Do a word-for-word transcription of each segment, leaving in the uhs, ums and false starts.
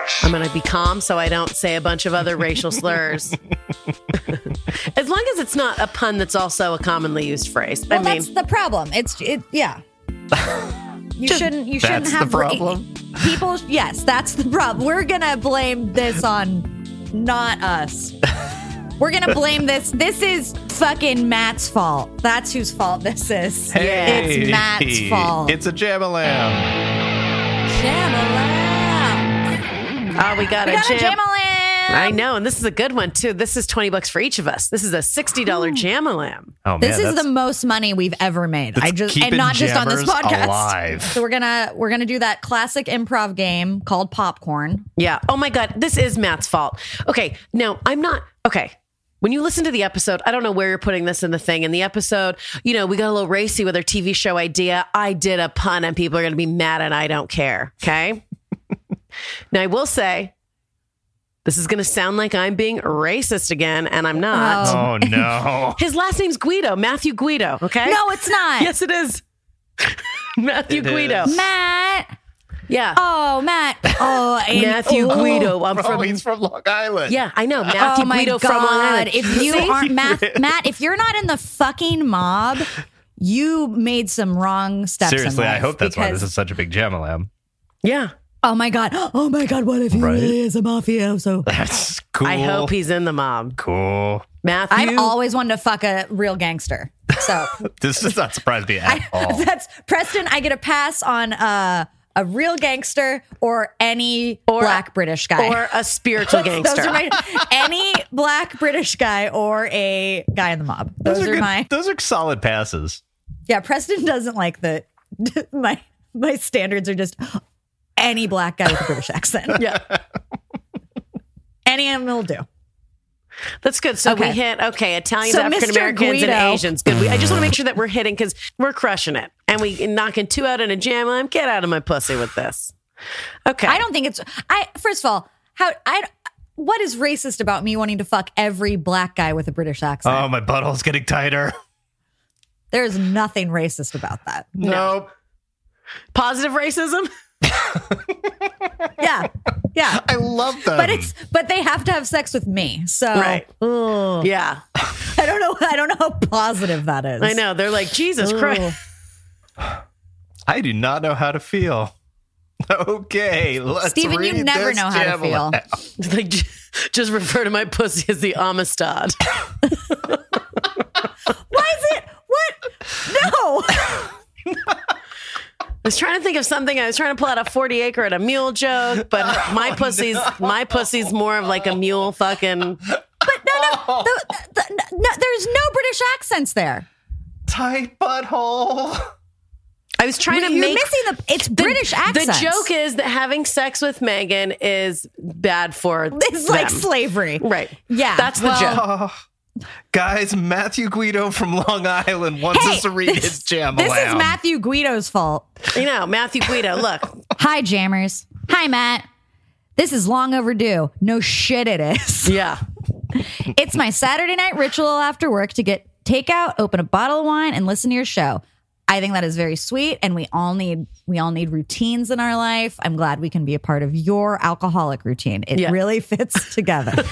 I'm going to be calm so I don't say a bunch of other racial slurs. As long as it's not a pun that's also a commonly used phrase. Well, I mean, that's the problem. It's it. Yeah. You Just- shouldn't. You shouldn't That's the have problem? People. Yes, that's the problem. We're gonna blame this on not us. We're gonna blame this. This is fucking Matt's fault. That's whose fault this is. Hey, It's Matt's fault. It's a Jam-a-lam. Jam-a-lam. oh, we got, We a got a jam. Jam-a-lam. I know, and this is a good one too. This is twenty bucks for each of us. This is a sixty dollars Jam-a-lam. Oh, man, This is that's- the most money we've ever made. that's I just keeping and not just on this jammers podcast. alive. So we're gonna we're gonna do that classic improv game called Popcorn. Yeah. Oh my God, this is Matt's fault. Okay, now I'm not okay. When you listen to the episode, I don't know where you're putting this in the thing. In the episode, you know, we got a little racy with our T V show idea. I did a pun and people are going to be mad and I don't care. Okay. Now, I will say, this is going to sound like I'm being racist again, and I'm not. Oh. Oh, no. His last name's Guido, Matthew Guido. Okay. No, it's not. Yes, it is. Matthew It Guido. is. Matt. Yeah. Oh, Matt. Oh, and, Matthew oh. Guido. I'm Oh, from. he's from Long Island. Yeah, I know. Matthew Oh my Guido God. from Long Island. If you See? aren't Matt, Matt, if you're not in the fucking mob, you made some wrong steps. Seriously, in I life hope that's why because- this is such a big Jam-a-lam. Yeah. Oh my God. Oh my God. What if he Right? really is a mafioso? That's cool. I hope he's in the mob. cool. Matthew. I've always wanted to fuck a real gangster. So This does not surprise me at I, all. that's Preston. I get a pass on uh, a real gangster or any Or- black British guy. or a spiritual gangster. Those are my any black British guy or a guy in the mob. Those, Those are, are, good- my those are solid passes. yeah. Preston doesn't like the my my standards are just any black guy with a British accent. Yeah. Any of them will do. That's good. So Okay. we hit, okay, Italians, So African Americans, and Mister Guido- Asians. Good. We, I just want to make sure that we're hitting because we're crushing it. And we knocking two out in a jam. I'm get out of my pussy with this. Okay. I don't think it's. I first of all, how I. What is racist about me wanting to fuck every black guy with a British accent? Oh, my butthole's getting tighter. There's nothing racist about that. Nope. Positive racism? Yeah, yeah. I love them. But it's but they have to have sex with me. So Right. ugh. Yeah. I don't know. I don't know how positive that is. I know. They're like, Jesus Christ. I do not know how to feel. Okay, let's Steven, you read never this know how to Jam-a-lam. feel. Like, j- just refer to my pussy as the Amistad. Why is it? What? No. I was trying to think of something. I was trying to pull out a forty acre and a mule joke, but my pussy's my pussy's more of like a mule fucking. But no, no. The, the, no there's no British accents there. Tight butthole. I was trying to You're make missing the. It's British accents. The joke is that having sex with Megan is bad for It's like them. slavery. Right. Yeah. That's the well, joke. Oh, guys, Matthew Guido from Long Island wants Hey, us to read this- his Jam-a-lam. This is Matthew Guido's fault. You know, Matthew Guido, look. Hi, jammers. Hi, Matt. This is long overdue. No shit, it is. Yeah. It's my Saturday night ritual after work to get takeout, open a bottle of wine, and listen to your show. I think that is very sweet, and we all need we all need routines in our life. I'm glad we can be a part of your alcoholic routine. It Yeah. really fits together.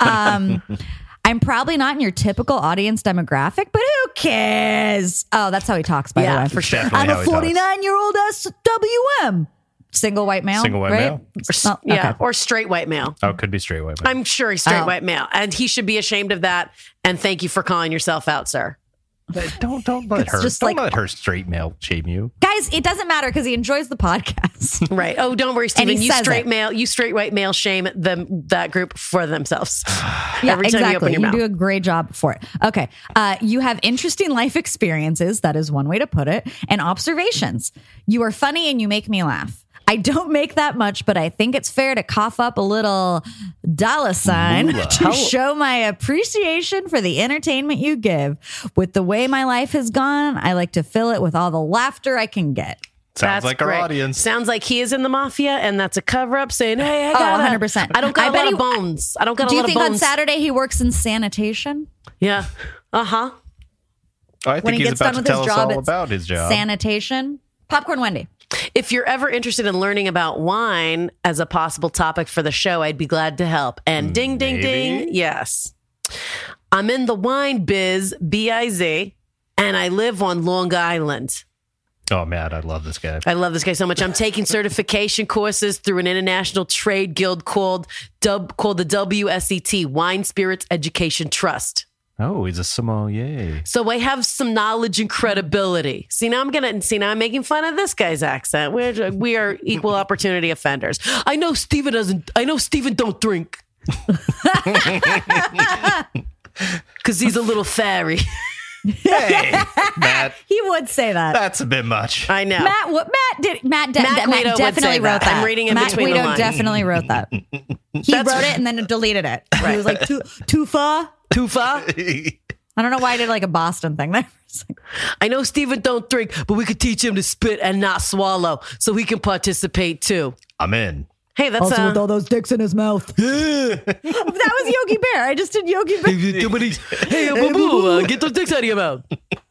um, I'm probably not in your typical audience demographic, but who cares? Oh, that's how he talks, by Yeah, the way. for sure. Definitely I'm how a he talks. forty-nine year old S W M, single white male. Single white right? male. Oh, Yeah. okay. Or straight white male. Oh, could be straight white. man. I'm sure he's straight Oh. white male. And he should be ashamed of that. And thank you for calling yourself out, sir. Don't don't let It's her. just Don't like- let her straight male shame you. Guys, it doesn't matter because he enjoys the podcast. Right. Oh, don't worry, And Stephen. he You says straight it. male, you straight white male shame them that group for themselves. Yeah, Every time exactly. you open your mouth. do a great job for it. Okay. Uh, you have interesting life experiences. That is one way to put it. And observations. You are funny and you make me laugh. I don't make that much, but I think it's fair to cough up a little dollar sign Moolah. to show my appreciation for the entertainment you give. With the way my life has gone, I like to fill it with all the laughter I can get. Sounds That's like our great. audience. Sounds like he is in the mafia, and that's a cover up saying, "Hey, I Oh, got one hundred percent. I don't got I a bet lot he- of bones. I don't got Do a you lot think of on bones." Saturday he works in sanitation? Yeah. Uh huh. Oh, I think When he he's gets about done to with his tell us job, all it's about his job. Sanitation. Popcorn Wendy. If you're ever interested in learning about wine as a possible topic for the show, I'd be glad to help. And ding, ding, Maybe? ding. Yes. I'm in the wine biz, B I Z, and I live on Long Island. Oh, Matt, I love this guy. I love this guy so much. I'm taking certification courses through an international trade guild called, dub, called the W S E T, Wine Spirits Education Trust. Oh, he's a sommelier. So I have some knowledge and credibility. See, now I'm gonna see now I'm making fun of this guy's accent. We're we are equal opportunity offenders. I know Steven doesn't. I know Steven don't drink because he's a little fairy. Hey, Matt, He would say that. that's a bit much. I know. Matt, what Matt did? Matt, de- Matt Matt, Guido would definitely say wrote that. that. I'm reading in Matt between the Guido lines. definitely wrote that. He That's- wrote it and then deleted it. He was like, too, too far. Too far. I don't know why I did like a Boston thing there. I know Steven don't drink, but we could teach him to spit and not swallow, so he can participate too. I'm in. Hey, that's uh, all those dicks in his mouth. that was Yogi Bear. I just did Yogi Bear. Hey, boo boo, uh, get those dicks out of your mouth.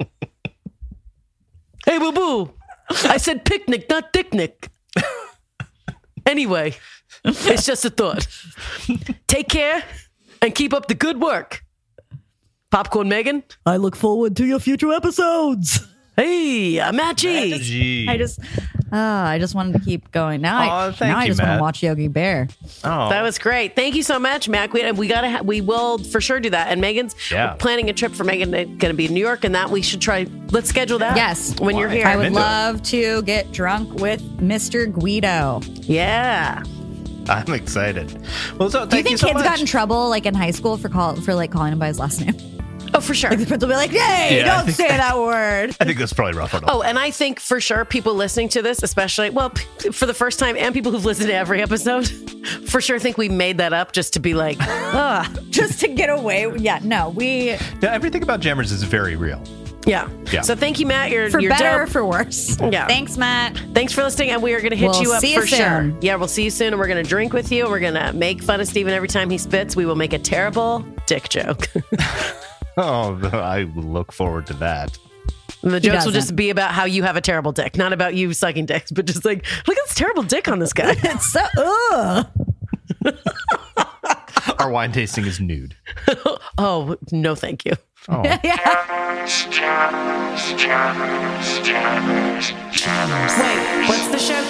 Hey, boo boo. I said picnic, not dicknick. Anyway, it's just a thought. Take care and keep up the good work. Popcorn Megan. I look forward to your future episodes. Hey, I'm Matt G. Gee. I just, oh, I just wanted to keep going. Now, I, Aw, thank now I you, just want Matt. to watch Yogi Bear. Oh, That was great. Thank you so much, Mac. We, we gotta ha- we will for sure do that. And Megan's Yeah. we're planning a trip for Megan. It's going to be in New York, and that we should try. Let's schedule that. Yes. when you're here. I would into it. love to get drunk with Mister Guido. Yeah. I'm excited. Well, so Do you thank you, think so kids much. got in trouble like in high school for call for like calling him by his last name? Oh, for sure. Like the principal will be like, "Hey, Yeah, I don't think- say that word." I think that's probably rough enough. Oh, and I think for sure people listening to this, especially, well, p- for the first time, and people who've listened to every episode, for sure think we made that up just to be like, ah, Just to get away. Yeah, no, we Yeah, everything about Jammers is very real. yeah. Yeah. So thank you, Matt. You're, for you're better or dope. for worse. Yeah. Thanks, Matt. Thanks for listening, and we are going to hit We'll you up see you for sure. soon. Yeah, we'll see you soon, and we're going to drink with you, and we're going to make fun of Steven every time he spits. We will make a terrible dick joke. Oh, I look forward to that. And the jokes will doesn't. just be about how you have a terrible dick, not about you sucking dicks, but just like, look at this terrible dick on this guy. It's so ugh. Our wine tasting is nude. Oh, no, thank you. Oh, Wait, what's the show?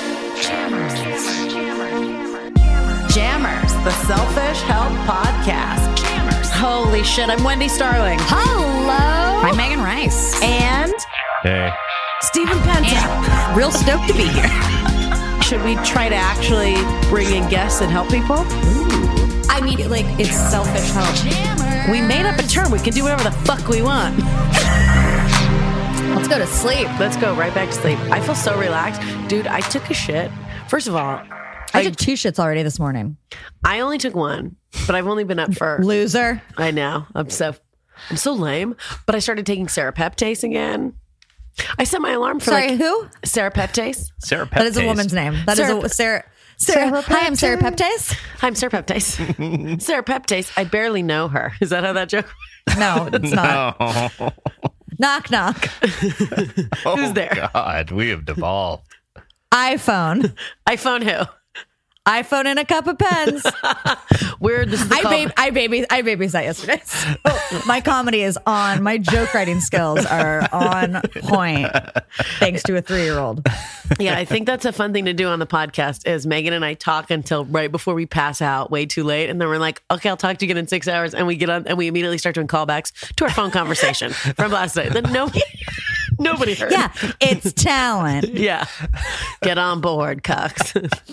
Jammers, the Selfish Help Podcast. Jammers. Holy shit, I'm Wendy Starling. Hello. I'm Megan Rice. And hey. Stephen Penta. And real stoked to be here. Should we try to actually bring in guests and help people? I mean, like, it's selfish help. We made up a term. We can do whatever the fuck we want. Let's go to sleep. Let's go right back to sleep. I feel so relaxed. Dude, I took a shit. First of all, I took two shits already this morning. I only took one, but I've only been up for... Loser. I know. I'm so... I'm so lame. But I started taking serapeptase again. I set my alarm for Sorry, like... who? Serapeptase. Sarah That is a Peptase. woman's name. That is Sarah- a Sarah. Sarah. Hi, I'm Sarah Peptase. Hi, I'm serapeptase. Serapeptase. I barely know her. Is that how that joke... No, it's not. Oh, Knock, knock. Who's there? God, we have devolved. iPhone. iPhone who? iPhone and a cup of pens. Where this is the I, call- babe, I baby I babysat yesterday. So my comedy is on. My joke writing skills are on point. Thanks to a three year old. Yeah, I think that's a fun thing to do on the podcast is Megan and I talk until right before we pass out way too late. And then we're like, okay, I'll talk to you again in six hours. And we get on and we immediately start doing callbacks to our phone conversation from last night that nobody, nobody heard. Yeah, it's talent. Yeah. Get on board, Cox.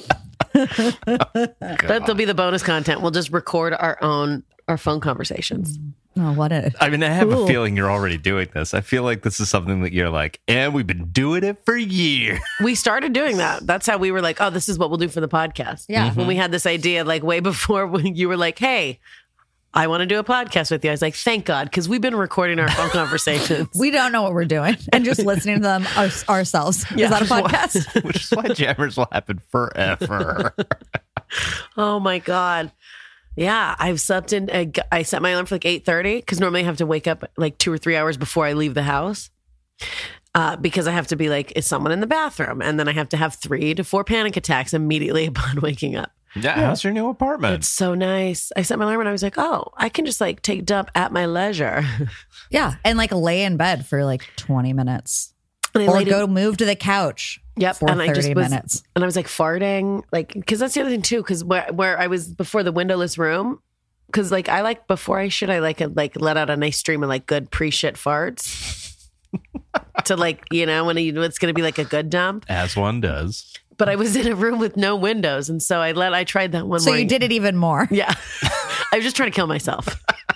That'll be the bonus content. We'll just record our own our phone conversations. Oh, what a I mean, I have Cool. a feeling you're already doing this. I feel like this is something that you're like, and we've been doing it for years. We started doing that. That's how we were like, oh, this is what we'll do for the podcast. Yeah. When we had this idea, like way before when you were like, hey, I want to do a podcast with you. I was like, thank God, because we've been recording our phone conversations. we don't know what we're doing and just listening to them our, ourselves. Yeah. Is that a podcast? Which is why Jammers will happen forever. Oh my God. Yeah, I've slept in. I, I set my alarm for like eight thirty because normally I have to wake up like two or three hours before I leave the house. uh, because I have to be like, is someone in the bathroom? And then I have to have three to four panic attacks immediately upon waking up. Yeah, how's your new apartment? It's so nice. I set my alarm and I was like, oh, I can just like take a dump at my leisure. Yeah. And like lay in bed for like twenty minutes. And I Or laid go in- move to the couch Yep, for and I just thirty was, minutes. and I was like farting, like because that's the other thing too. Because where where I was before the windowless room, because like I like before I shit, I like a, like let out a nice stream of like good pre shit farts to like you know when you, it's gonna be like a good dump. As one does. But I was in a room with no windows, and so I let I tried that one. So morning. you did it even more. Yeah, I was just trying to kill myself.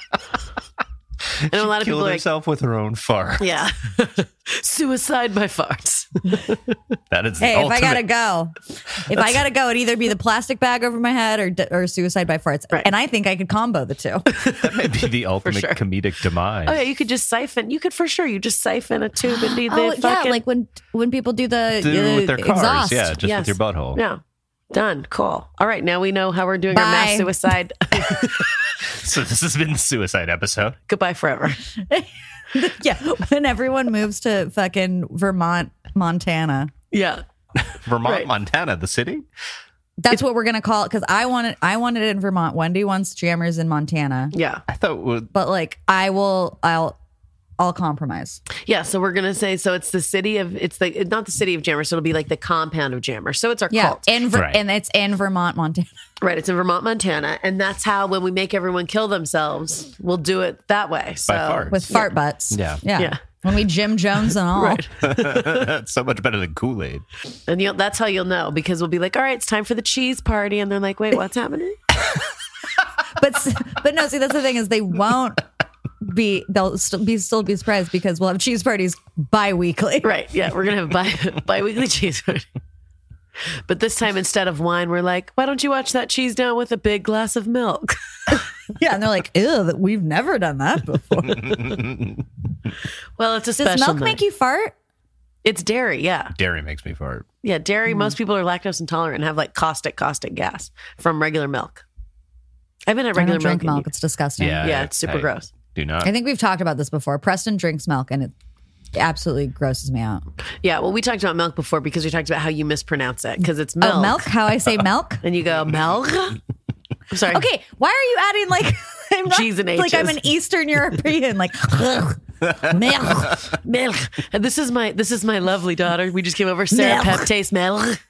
And a lot of people Killed are like, herself with her own fart. yeah, suicide by farts. That is the Hey, if ultimate. I gotta go, if I gotta go, it'd either be the plastic bag over my head or or suicide by farts. Right. And I think I could combo the two. That may be the ultimate sure. comedic demise. Oh yeah, you could just siphon. You could for sure. You just siphon a tube into the Oh yeah, fucking like when when people do the, Do the with their cars, exhaust. yeah, just Yes. with your butthole. Yeah. Done. Cool. All right. Now we know how we're doing our Bye. mass suicide. So this has been the suicide episode. Goodbye forever. Yeah, when everyone moves to fucking Vermont, Montana. Yeah. Vermont, Right. Montana, the city. That's what we're gonna call it because I want it. I wanted it in Vermont. Wendy wants Jammers in Montana, Yeah. I thought. Well, but like I will, I'll, I'll compromise. Yeah. So we're gonna say so. It's the city of. It's the it's not the city of Jammer. So it'll be like the compound of Jammer. So it's our Yeah, cult. in Ver- Right. and it's in Vermont, Montana. Right. It's in Vermont, Montana, and that's how when we make everyone kill themselves, we'll do it that way. So farts. With fart butts. Yeah. yeah, Yeah. When we Jim Jones and all. Right. That's so much better than Kool-Aid. And you'll, that's how you'll know because we'll be like, all right, it's time for the cheese party, and they're like, wait, what's happening? But s- but no, see that's the thing is they won't be. They'll still be still be surprised because we'll have cheese parties bi-weekly. Right. Yeah. We're gonna have bi bi-weekly cheese party. But this time, instead of wine, we're like, why don't you watch that cheese down with a big glass of milk? Yeah, and they're like, ew, that we've never done that before. Well, it's a Does special milk night. make you fart? It's dairy, yeah. Dairy makes me fart. Yeah, dairy, Hmm. most people are lactose intolerant and have like caustic, caustic gas from regular milk. I've been at I regular don't drink milk. milk. It's disgusting. Yeah, Yeah, I- it's super I gross. Do not. I think we've talked about this before. Preston drinks milk and it absolutely grosses me out. Yeah, well, we talked about milk before because we talked about how you mispronounce it because it's milk. Oh, milk? How I say milk? And you go, milk? I'm sorry. Okay, why are you adding like I'm not, G's and like I'm H's. an Eastern European like milk? Milk. And this is my this is my lovely daughter. We just came over. Sarah Milk. Peptace milk.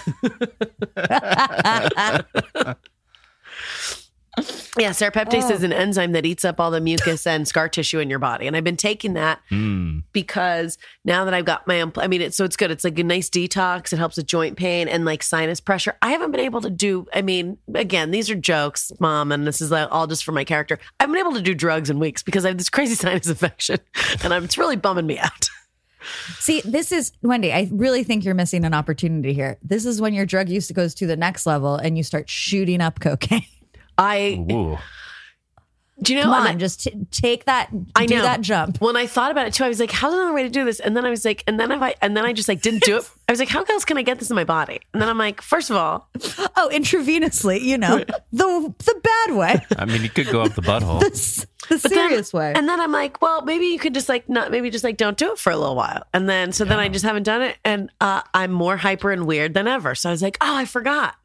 Yeah, serrapeptase is an enzyme that eats up all the mucus and scar tissue in your body. And I've been taking that Mm. because now that I've got my own, I mean, it's so it's good. It's like a nice detox. It helps with joint pain and like sinus pressure. I haven't been able to do, I mean, again, these are jokes, Mom, and this is like all just for my character. I haven't been able to do drugs in weeks because I have this crazy sinus infection and I'm, it's really bumming me out. See, this is Wendy. I really think you're missing an opportunity here. This is when your drug use goes to the next level and you start shooting up cocaine. I, Ooh. do you know, Come and on, I- just t- take that. I do know that jump. When I thought about it too, I was like, "How's another way to do this?" And then I was like, "And then if I, and then I just like didn't do it." I was like, "How else can I get this in my body?" And then I'm like, first of all, Oh, intravenously, you know, the the bad way, I mean, you could go up the butthole. the, s- the but then- serious way. And then I'm like, well, maybe you could just like not, maybe just like don't do it for a little while. And then so then I just haven't done it, and uh, I'm more hyper and weird than ever. So I was like, oh, I forgot.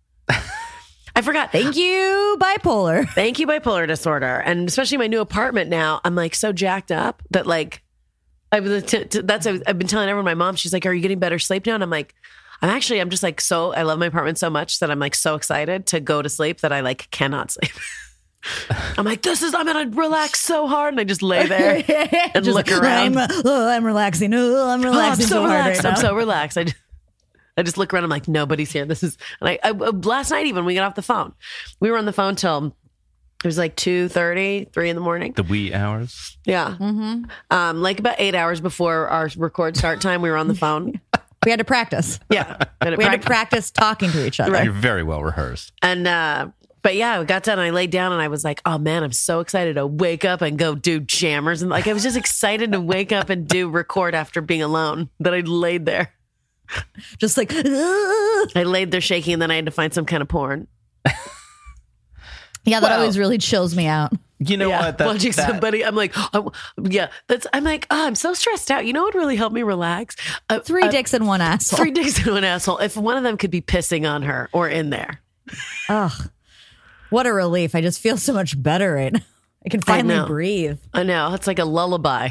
I forgot. Thank you, bipolar. Thank you, bipolar disorder, and especially my new apartment now. I'm like so jacked up that like I was. T- t- that's I've been telling everyone. My mom, she's like, "Are you getting better sleep now?" And I'm like, "I'm actually. I'm just like so. I love my apartment so much that I'm like so excited to go to sleep that I like cannot sleep." I'm like, "This is. I'm gonna relax so hard," and I just lay there and Just look like, around. I'm, oh, I'm relaxing. Oh, I'm Oh, I'm relaxing so so hard relaxed. right I'm now. so relaxed. I just, I just look around. I'm like, nobody's here. This is, and I, I last night, even when we got off the phone, we were on the phone till it was like two thirty, three in the morning. The wee hours. Yeah. Mm-hmm. Um, like about eight hours before our record start time, we were on the phone. We had to practice. Yeah. And, it We had to prac- practice talking to each other. You're very well rehearsed. and uh, but yeah, we got done and I laid down and I was like, oh man, I'm so excited to wake up and go do jammers. And like, I was just excited to wake up and do record after being alone that I laid there. Just like, ugh. I laid there shaking and then I had to find some kind of porn. Yeah, that Well- always really chills me out. You know yeah, what? That, watching that- somebody, I'm like, oh, yeah, that's. I'm like, oh, I'm so stressed out. You know what would really help me relax? Uh, Three uh, dicks in one asshole. Three dicks in one asshole. If one of them could be pissing on her or in there. Ugh. What a relief. I just feel so much better right now. I can finally know. breathe. I know. It's like a lullaby.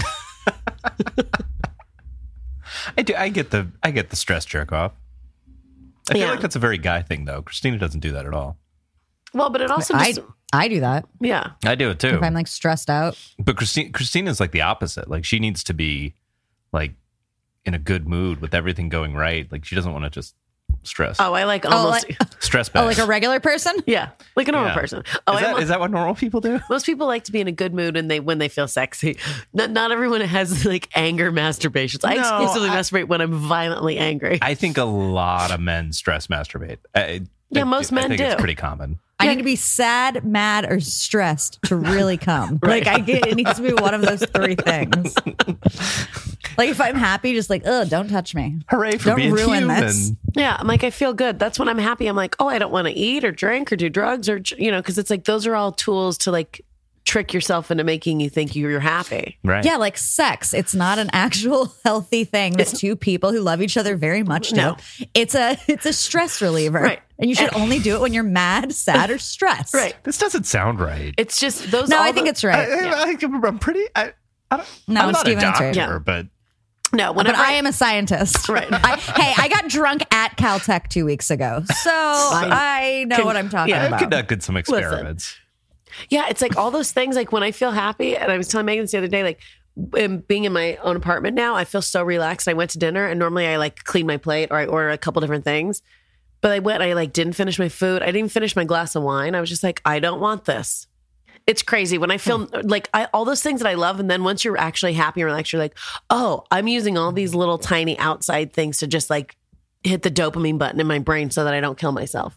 I do. I get the. I get the stress jerk off. I feel Yeah. like that's a very guy thing, though. Christina doesn't do that at all. Well, but it also I, just, I do that. yeah. I do it too. If I'm like stressed out. But Christine, Christina's like the opposite. Like she needs to be like in a good mood with everything going right. Like she doesn't want to just stress. Oh, I like almost, like- Stress bag. Oh, like a regular person? yeah, like a normal Yeah. person. Oh, is, I'm that, is that what normal people do? Most people like to be in a good mood and they when they feel sexy. Not, not everyone has like anger masturbations. I No, exclusively I- masturbate when I'm violently angry. I think a lot of men stress masturbate. I, Yeah, I- most I men think do. It's pretty common. I need to be sad, mad, or stressed to really come. Like I get it needs to be one of those three things. Like if I'm happy, just like, oh, don't touch me. Hooray for Don't being ruin human. this. Yeah, I'm like I feel good. That's when I'm happy. I'm like, oh, I don't want to eat or drink or do drugs or you know, because it's like those are all tools to like trick yourself into making you think you're happy. Right. Yeah, like sex. It's not an actual healthy thing. It's two people who love each other very much do. No. It's a it's a stress reliever. Right. And you should only do it when you're mad, sad, or stressed. Right. This doesn't sound right. It's just those. No, all I think the- it's right. I, I, I'm pretty. I, I don't, No, I'm not Steven, a it's doctor, right. Yeah. but no. But Whenever I am a scientist. Right. I, hey, I got drunk at Caltech two weeks ago. So I know Can- what I'm talking yeah, I've about. conducted some experiments. Yeah, it's like all those things. Like when I feel happy, and I was telling Megan this the other day, like um, being in my own apartment now, I feel so relaxed. I went to dinner, and normally I like clean my plate or I order a couple different things. But I went, I like didn't finish my food. I didn't even finish my glass of wine. I was just like, I don't want this. It's crazy when I feel like I, all those things that I love, and then once you're actually happy and relaxed, you're like, oh, I'm using all these little tiny outside things to just like hit the dopamine button in my brain so that I don't kill myself.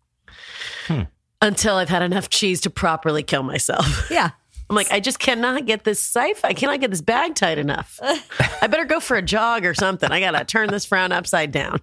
Hmm. Until I've had enough cheese to properly kill myself. Yeah. I'm like, I just cannot get this safe. I cannot get this bag tight enough. I better go for a jog or something. I got to turn this frown upside down.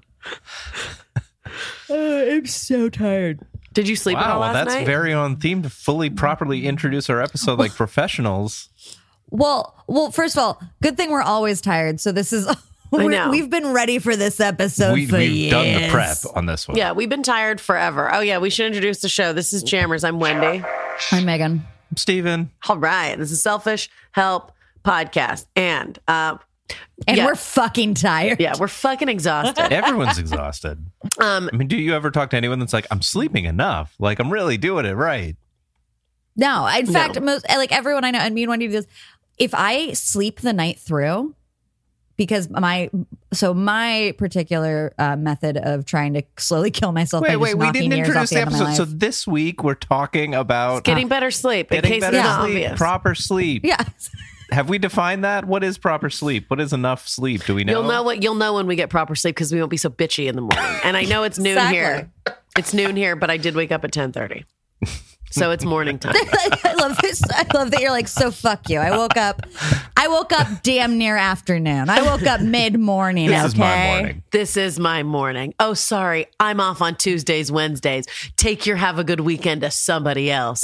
Uh, I'm so tired. Did you sleep at all Wow, last that's night? very on theme to fully properly introduce our episode like professionals. Well, well, first of all, good thing we're always tired. So this is we're, know. we've been ready for this episode We, for we've years. done the prep on this one. Yeah, we've been tired forever. Oh, yeah, we should introduce the show. This is Jammers. I'm Wendy. I'm Megan. Steven. All right. This is Selfish Help Podcast. And, uh, And yeah, we're fucking tired. yeah, we're fucking exhausted. Everyone's exhausted. Um, I mean, do you ever talk to anyone that's like, I'm sleeping enough? Like, I'm really doing it right. No, in No. fact, most like everyone I know, and me and Wendy do this. If I sleep the night through, because my so my particular uh, method of trying to slowly kill myself by Wait, just wait, we knocking didn't years introduce off the, the end of my episode. So life. this week we're talking about getting better sleep in getting case better it's not sleep, obvious. proper sleep. Yeah. Have we defined that? What is proper sleep? What is enough sleep? Do we know? You'll know what you'll know when we get proper sleep because we won't be so bitchy in the morning. And I know it's noon Exactly. here. It's noon here, but I did wake up at ten thirty. So it's morning time. I love this. I love that you're like, so fuck you. I woke up. I woke up damn near afternoon. I woke up mid morning. This okay. is my morning. This is my morning. Oh, sorry. I'm off on Tuesdays, Wednesdays. Take your have a good weekend to somebody else.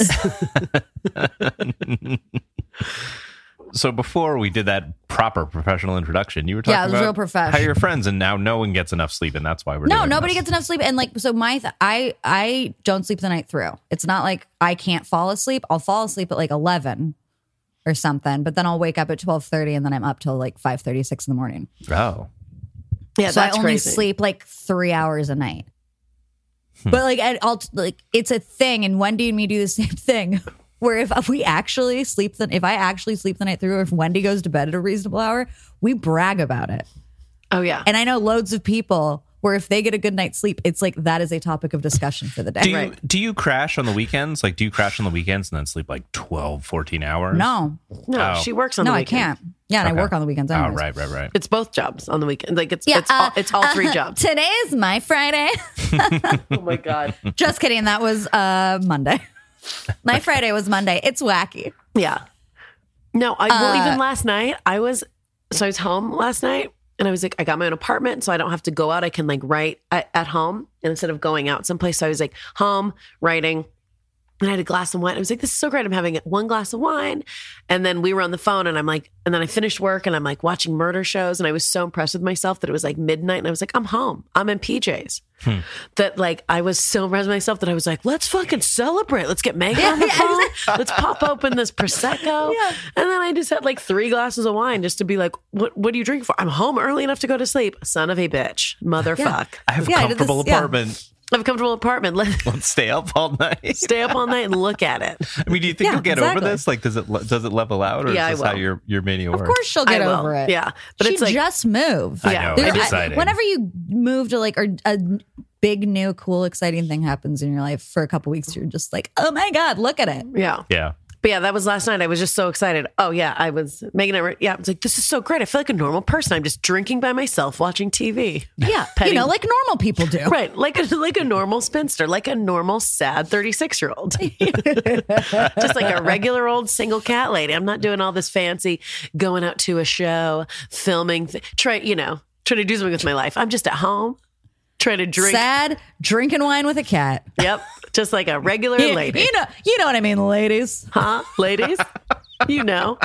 So before we did that proper professional introduction, you were talking Yeah, it was about real profesh. how you're friends, and now no one gets enough sleep, and that's why we're No, doing nobody this. gets enough sleep. And like, so my, th- I, I don't sleep the night through. It's not like I can't fall asleep. I'll fall asleep at like eleven or something, but then I'll wake up at twelve thirty and then I'm up till like five thirty, six in the morning. Oh, Yeah, So I that's only crazy. sleep like three hours a night. Hmm. But like, I- I'll like, it's a thing. And Wendy and me do the same thing. Where if, if we actually sleep, the, if I actually sleep the night through, or if Wendy goes to bed at a reasonable hour, we brag about it. Oh, yeah. And I know loads of people where if they get a good night's sleep, it's like that is a topic of discussion for the day. do you Right. do you crash on the weekends? Like, do you crash on the weekends and then sleep like twelve, fourteen hours? No, no, Oh. she works on no, the I weekend. can't. Yeah, and Okay. I work on the weekends. Oh, Anyways. right, right, right. It's both jobs on the weekend. Like it's Yeah, it's all, uh, it's all three uh, jobs. Today is my Friday. Oh my god. Just kidding. That was uh, Monday. My Friday was Monday. It's wacky. Yeah. No, I well Uh, even last night I was so I was home last night and I was like I got my own apartment so I don't have to go out. I can like write at, at home and instead of going out someplace. So I was like home writing, And I had a glass of wine. I was like, this is so great. I'm having one glass of wine. And then we were on the phone and I'm like, and then I finished work and I'm like watching murder shows. And I was so impressed with myself that it was like midnight. And I was like, I'm home. I'm in P Js. Hmm. That like, I was so impressed with myself that I was like, let's fucking celebrate. Let's get Megan Yeah, on the yeah, phone. exactly. Let's pop open this Prosecco. Yeah. And then I just had like three glasses of wine just to be like, what, what do you drink for? I'm home early enough to go to sleep. Son of a bitch. Motherfuck. I have a Yeah, I did comfortable this- yeah. apartment. I have a comfortable apartment. Let Let's stay up all night. stay up all night and look at it. I mean, do you think Yeah, you'll get exactly. over this? Like, does it le- does it level out, or Yeah, I is this how will. your your mania works? Of course she'll get I will. over it. Yeah. But she it's like, just moved. I Yeah. know. There- It's I- exciting. whenever you move to like or a big new cool exciting thing happens in your life for a couple weeks, you're just like, oh my god, look at it. yeah. yeah. But yeah, that was last night. I was just so excited. Oh yeah, I was Megan. And I were, yeah, I was like, this is so great. I feel like a normal person. I'm just drinking by myself, watching T V. Yeah, Petting- you know, like normal people do. Right, like a like a normal spinster, like a normal sad thirty-six year old, just like a regular old single cat lady. I'm not doing all this fancy going out to a show, filming, th- try you know, trying to do something with my life. I'm just at home, trying to drink. Sad drinking wine with a cat. Yep, just like a regular You, lady. you know, you know what I mean, ladies. Huh, ladies? You know,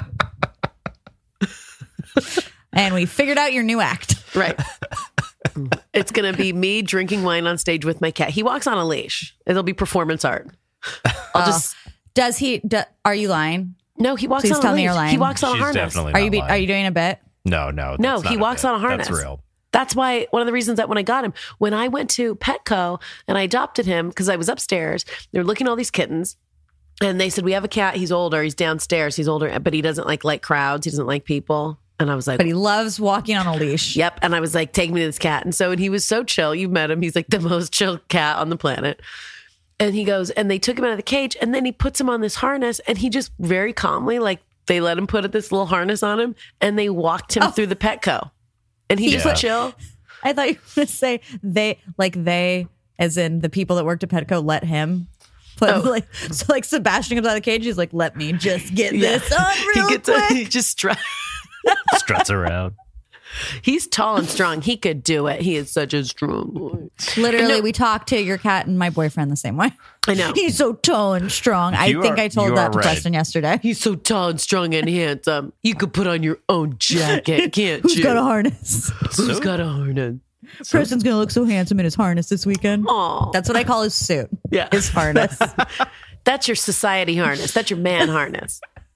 And we figured out your new act. right. It's going to be me drinking wine on stage with my cat. He walks on a leash. It'll be performance art. I'll just. Does he? Do, are you lying? No, he walks Please on tell a me leash. you're lying. He walks on She's a harness. definitely Are not you? Be, lying. are you doing a bit? No, no, No, that's he not a walks bit. on a harness. That's real. That's why one of the reasons that when I got him, when I went to Petco and I adopted him because I was upstairs, they were looking at all these kittens. And they said, we have a cat. He's older. He's downstairs. He's older, but he doesn't like like crowds. He doesn't like people. And I was like, But he loves walking on a leash. yep. And I was like, take me to this cat. And so, and he was so chill. You've met him. He's like the most chill cat on the planet. And he goes, and they took him out of the cage and then he puts him on this harness and he just very calmly, like they let him put this little harness on him and they walked him Oh. through the Petco. And he just Yeah. chill. I thought you were going to say they, like they, as in the people that worked at Petco, let him. Put, Oh. like, so like Sebastian comes out of the cage. He's like, let me just get Yeah. this on real he gets quick. a, he just str- Struts around. he's tall and strong. He could do it. He is such a strong boy. Literally, No. we talk to your cat and my boyfriend the same way. I know. He's so tall and strong. I You think are- I told you that are to right. Preston yesterday. He's so tall and strong and handsome. You could put on your own jacket, can't Who's you? got a harness? Who's got a harness? Preston's gonna look so handsome in his harness this weekend. Aw. That's what I call his suit. Yeah. His harness. That's your society harness. That's your man harness.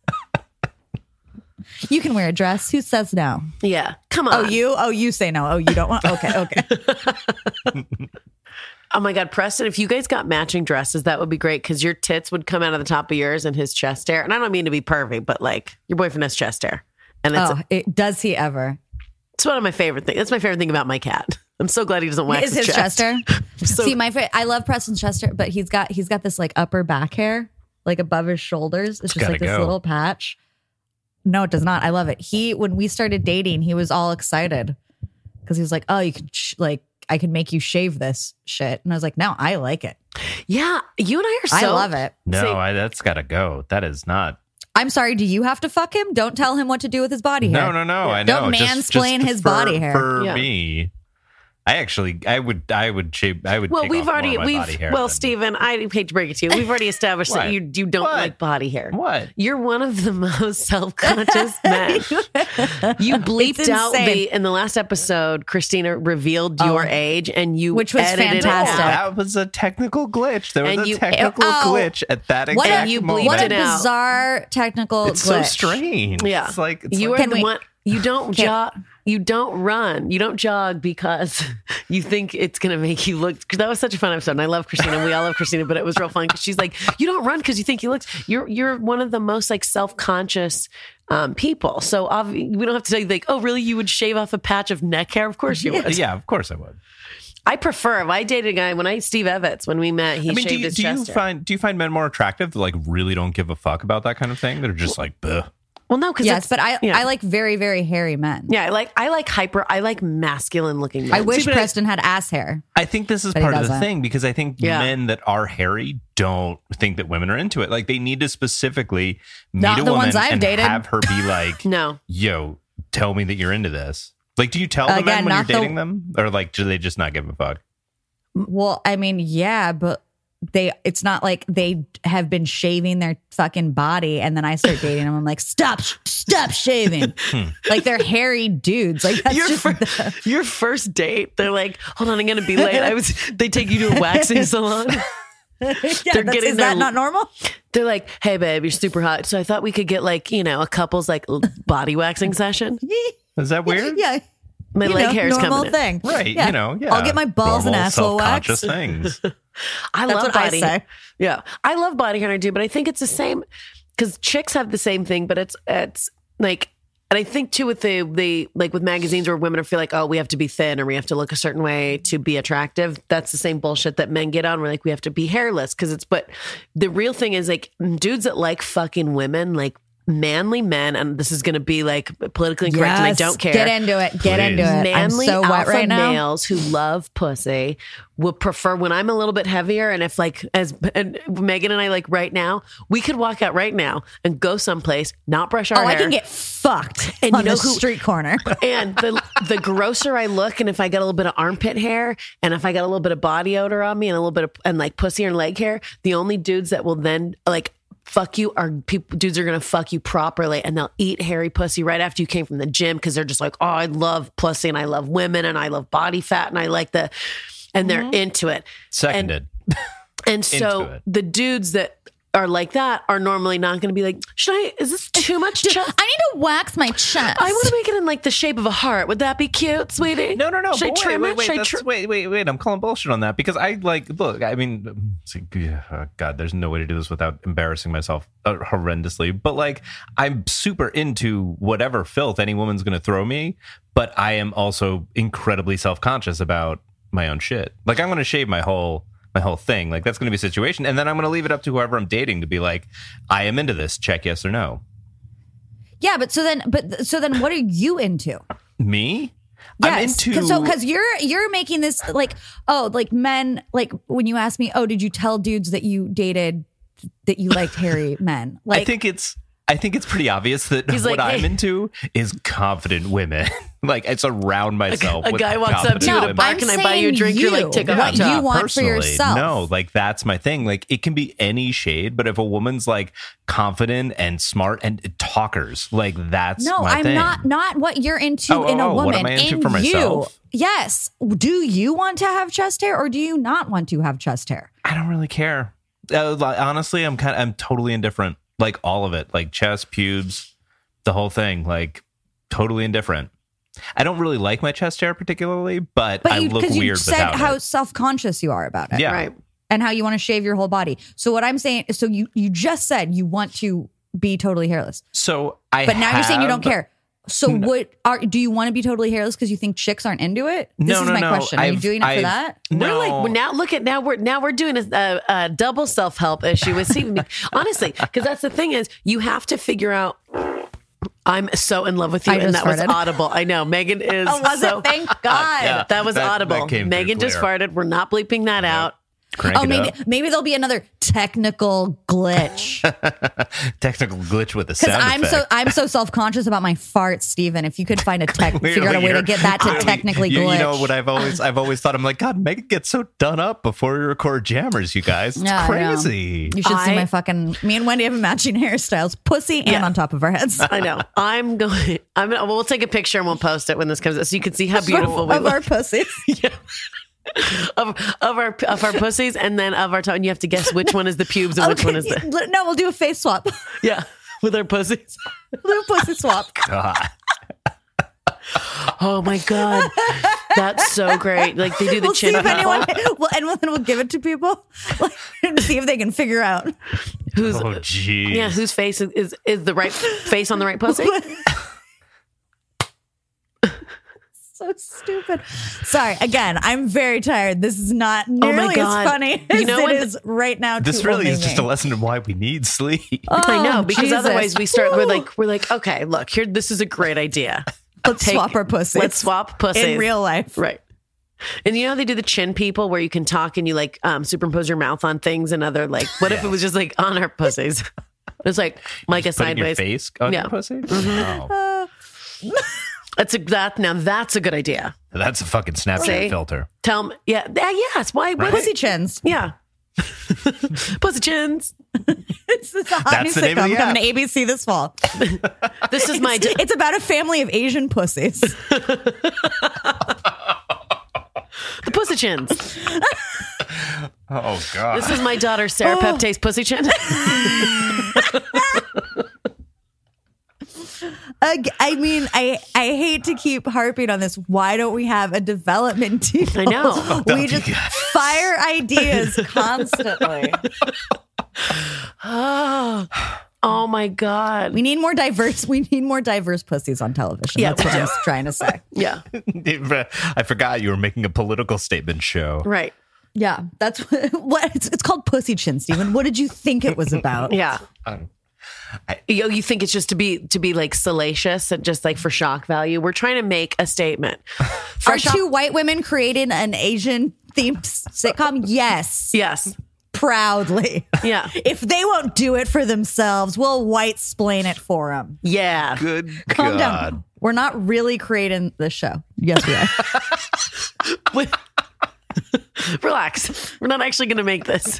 You can wear a dress. Who says no? Yeah. Come on. Oh, you? Oh, you say no. Oh, you don't want? Okay, okay. Oh my God, Preston, if you guys got matching dresses, that would be great because your tits would come out of the top of yours and his chest hair. And I don't mean to be pervy, but like your boyfriend has chest hair. And it's, Oh, it, does he ever? it's one of my favorite things. That's my favorite thing about my cat. I'm so glad he doesn't wax Is his, his chest. chest hair? So- See, my fa- I love Preston's chest hair, but he's got he's got this like upper back hair, like above his shoulders. It's just gotta like this go. little patch. No, it does not. I love it. He when we started dating, he was all excited because he was like, "Oh, you could sh- like I could make you shave this shit," and I was like, "No, I like it. Yeah. You and I are so. I love it." No, See- I, that's got to go. That is not. I'm sorry. Do you have to fuck him? Don't tell him what to do with his body hair. No, no, no. I know. Don't Just- mansplain just his for- body hair. For Yeah. me, I actually, I would, I would shave. I would. Well, take we've off more already of my we've body hair well, than- Stephen, I hate to break it to you. We've already established that What? you you don't What? like body hair. What? You're one of the most self-conscious men. You bleeped It's out insane. the in the last episode. Christina revealed your Oh. age, and you Which was edited it fantastic. out. That was a technical glitch. There was And a you- technical Oh. glitch at that What exact a, you bleeped moment. what a it out. bizarre technical It's so glitch. strange. Yeah, It's like it's you like, are Can the we- one. You don't Can- jog. You don't run. You don't jog because you think it's going to make you look. Because that was such a fun episode, and I love Christina. We all love Christina, but it was real fun because she's like, you don't run because you think you look. You're you're one of the most like self conscious um, people. So obvi- we don't have to tell you like, oh, really? You would shave off a patch of neck hair? Of course you would. yeah, of course I would. I prefer. If I dated a guy when I Steve Evans when we met, he I mean, shaved do you, his do you chest hair. find do you find men more attractive that like really don't give a fuck about that kind of thing? They're just like, Bleh. Well, no, because Yes, but I yeah. I like very very hairy men. yeah, I like I like hyper. I like masculine looking men. I wish but I- Preston had ass hair. I think this is But he part of the doesn't. thing because I think Yeah. men that are hairy don't think that women are into it. Like they need to specifically meet Not a the woman ones I've and dated. have her be like, No. "Yo, tell me that you're into this." Like, do you tell the Again, men when you're not the- dating them, or like do they just not give a fuck? Well, I mean, yeah, but they, it's not like they have been shaving their fucking body. And then I start dating them. I'm like, stop, stop shaving. Like they're hairy dudes. Like that's Your, just fir- the- your first date, they're like, hold on, I'm going to be late. I was, they take you to a waxing salon. yeah, They're that's, getting is their- that not normal? They're like, hey, babe, you're super hot. So I thought we could get like, you know, a couple's like l- body waxing session. Is that weird? Yeah. My You leg know, hair is normal coming in. thing. Right. Yeah. You know, yeah. I'll get my balls and Normal, asshole self-conscious waxed. things. I That's love what I body. say. Yeah, I love body hair. I do, but I think it's the same because chicks have the same thing. But it's it's like, and I think too with the the like with magazines where women are feel like, oh, we have to be thin or we have to look a certain way to be attractive. That's the same bullshit that men get on. We're like, we have to be hairless because it's. But the real thing is like dudes that like fucking women, like manly men, and this is going to be like politically incorrect, and I Yes. don't care. Get into it. Get Please. into it. Manly I'm so wet alpha right now. males who love pussy would prefer when I'm a little bit heavier. And if like as and Megan and I like right now, we could walk out right now and go someplace, not brush our Oh, hair. I can get fucked And on you know the who- street corner. and the the grosser I look, and if I got a little bit of armpit hair, and if I got a little bit of body odor on me, and a little bit of and like pussy and leg hair, the only dudes that will then like fuck you are people. Dudes are gonna fuck you properly, and they'll eat hairy pussy right after you came from the gym because they're just like, oh, I love pussy, and I love women, and I love body fat, and I like the, and they're into it. Seconded. And so Into it. the dudes that are like that are normally not going to be like, should I, is this too much chest? I need to wax my chest. I want to make it in like the shape of a heart. Would that be cute, sweetie? No, no, no. Should I but wait, trim wait, it? wait, Should I that's- tr- wait, wait, wait. I'm calling bullshit on that because I like, look, I mean, it's like, yeah, oh God, there's no way to do this without embarrassing myself uh, horrendously. But like, I'm super into whatever filth any woman's going to throw me. But I am also incredibly self-conscious about my own shit. Like, I'm going to shave my whole my whole thing. Like, that's going to be a situation. And then I'm going to leave it up to whoever I'm dating to be like, I am into this. Check yes or no. Yeah, but so then, but so then, what are you into? Me? I'm Yes, into... cause, so because you're you're making this like oh like men like when you ask me oh did you tell dudes that you dated that you liked hairy men like I think it's I think it's pretty obvious that He's what like, I'm hey. into is confident women. Like, I surround myself A with guy walks up confident to you at a women. bar, I'm can I buy you a saying drink? You're like, take off what your you top. want for Personally, yourself. No, like that's my thing. Like it can be any shade, but if a woman's like confident and smart and talkers, like that's No, my I'm thing. not not what you're into Oh, in oh, a oh, woman. what am I into in for myself? You. Yes. Do you want to have chest hair or do you not want to have chest hair? I don't really care. Uh, like, honestly, I'm kind of I'm totally indifferent. Like all of it, like chest, pubes, the whole thing, like totally indifferent. I don't really like my chest hair particularly, but, But I you look because you weird said without how it. self-conscious you are about it. Yeah. Right. And how you want to shave your whole body. So what I'm saying is so you you just said you want to be totally hairless. So I But now you're saying you don't have- care. So what are do you want to be totally hairless because you think chicks aren't into it? This No, is no, my no. question. Are you I've- doing it for I've- that? No. We're like now. Look at now. We're now we're doing a, a, a double self help issue with Stephen. Honestly, because that's the thing is you have to figure out. I'm so in love with you, I and just that was farted. audible. I know Megan is. Oh, was so, it? Thank God. yeah. That was That- that audible. came through Megan just clear. farted. We're not bleeping that out. Crank Oh, it maybe up. maybe there'll be another technical glitch. Technical glitch with the Because sound I'm so effect. I'm so self conscious about my farts, Stephen. If you could find a tech, figure out a way to Clearly, get that to clearly, technically you, glitch. you know what I've always I've always thought. I'm like, God, Megan gets so done up before we record jammers. You guys, it's Yeah, I know. crazy. You should see I- my fucking. Me and Wendy have matching hairstyles, pussy and Yeah. on top of our heads. I know. I'm going. I'm. Gonna, we'll take a picture and we'll post it when this comes out, so you can see how beautiful we of look. our pussies. of, of our of our pussies, and then of our tongue. You have to guess which one is the pubes and which one is the No, we'll do a face swap. yeah with our pussies. We'll do a pussy swap. God. Oh my god, that's so great! Like they do the We'll see chin. if anyone. Well, and then we'll give it to people like, and see if they can figure out. who's Oh, jeez. yeah, whose face is, is is the right face on the right pussy? So stupid. Sorry. Again, I'm very tired. This is not Oh my nearly as God. funny You as know it what? is right now. This to really only is just me. a lesson in why we need sleep. I know Oh, because Jesus. otherwise we start. We're Woo. like we're like okay, look here. This is a great idea. Let's Take- swap our pussies. Let's swap pussies in real life. right? And you know how they do the chin people where you can talk and you like um, superimpose your mouth on things and other like. What if it was just like on our pussies? It's like like a Put it in your sideways. face on Yeah. your pussy. Oh, That's a that now that's a good idea. that's a fucking Snapchat See? filter. Tell me, yeah, yeah, yes. Why? What Right. is Pussy chins. Yeah, Pussy chins. It's, it's a hot That's new the name of sitcom the coming app. to A B C this fall. This is my. It's, it's about a family of Asian pussies. The pussy chins. Oh God. This is my daughter Sarah Oh. Pepte's pussy chin. Ag- I mean, I I hate to keep harping on this. Why don't we have a development team? I know. We just fire ideas constantly. Oh, oh my God. We need more diverse. We need more diverse pussies on television. Yeah, That's what we I'm trying to say. Yeah. I forgot you were making a political statement show. Right. Yeah, that's what, what it's, it's called. Pussy Chin, Stephen. What did you think it was about? Yeah. Um, You, you think it's just to be to be like salacious and just like for shock value? We're trying to make a statement. Are Fresh off- two white women creating an Asian themed sitcom? Yes. Yes. Proudly. Yeah. If they won't do it for themselves, we'll white splain it for them. Yeah. Good Calm God. down. We're not really creating this show. Yes, we are. Relax. We're not actually going to make this.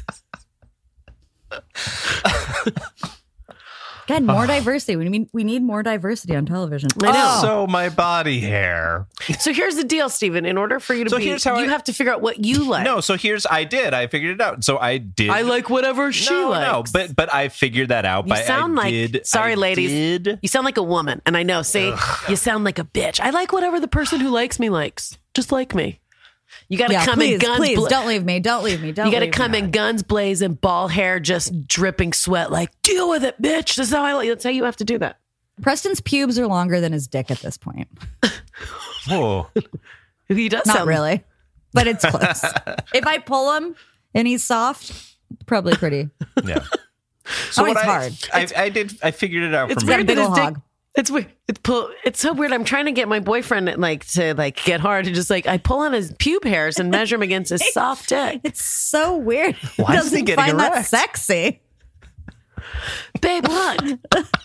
God, more diversity. We need we need more diversity on television. I know. So my body hair. So here's the deal, Stephen. In order for you to So be, here's how you I- have to figure out what you like. No, so here's I did. I figured it out. So I did. I like whatever she no, likes. no, but but I figured that out. You by sound I like did, sorry, I ladies. did. You sound like a woman, and I know. See, you sound like a bitch. I like whatever the person who likes me likes. Just like me. You got to Yeah, come please, in guns. please bla- don't leave me. Don't leave me. Don't. you got to leave come me. in guns blazing, ball hair, just dripping sweat. Like deal with it, bitch. That's how I like. That's how you have to do that. Preston's pubes are longer than his dick at this point. Whoa. He does Not sound really, but it's close. If I pull him and he's soft, probably pretty. Yeah. So Oh, what it's I, hard. I, I did. I figured it out It's from got a weird big that his ol' dick. hog. It's weird. It's pull. It's so weird. I'm trying to get my boyfriend like to like get hard and just like I pull on his pube hairs and measure him against his soft dick. It's so weird. Why he is he doesn't getting find that erect? sexy. Babe, look.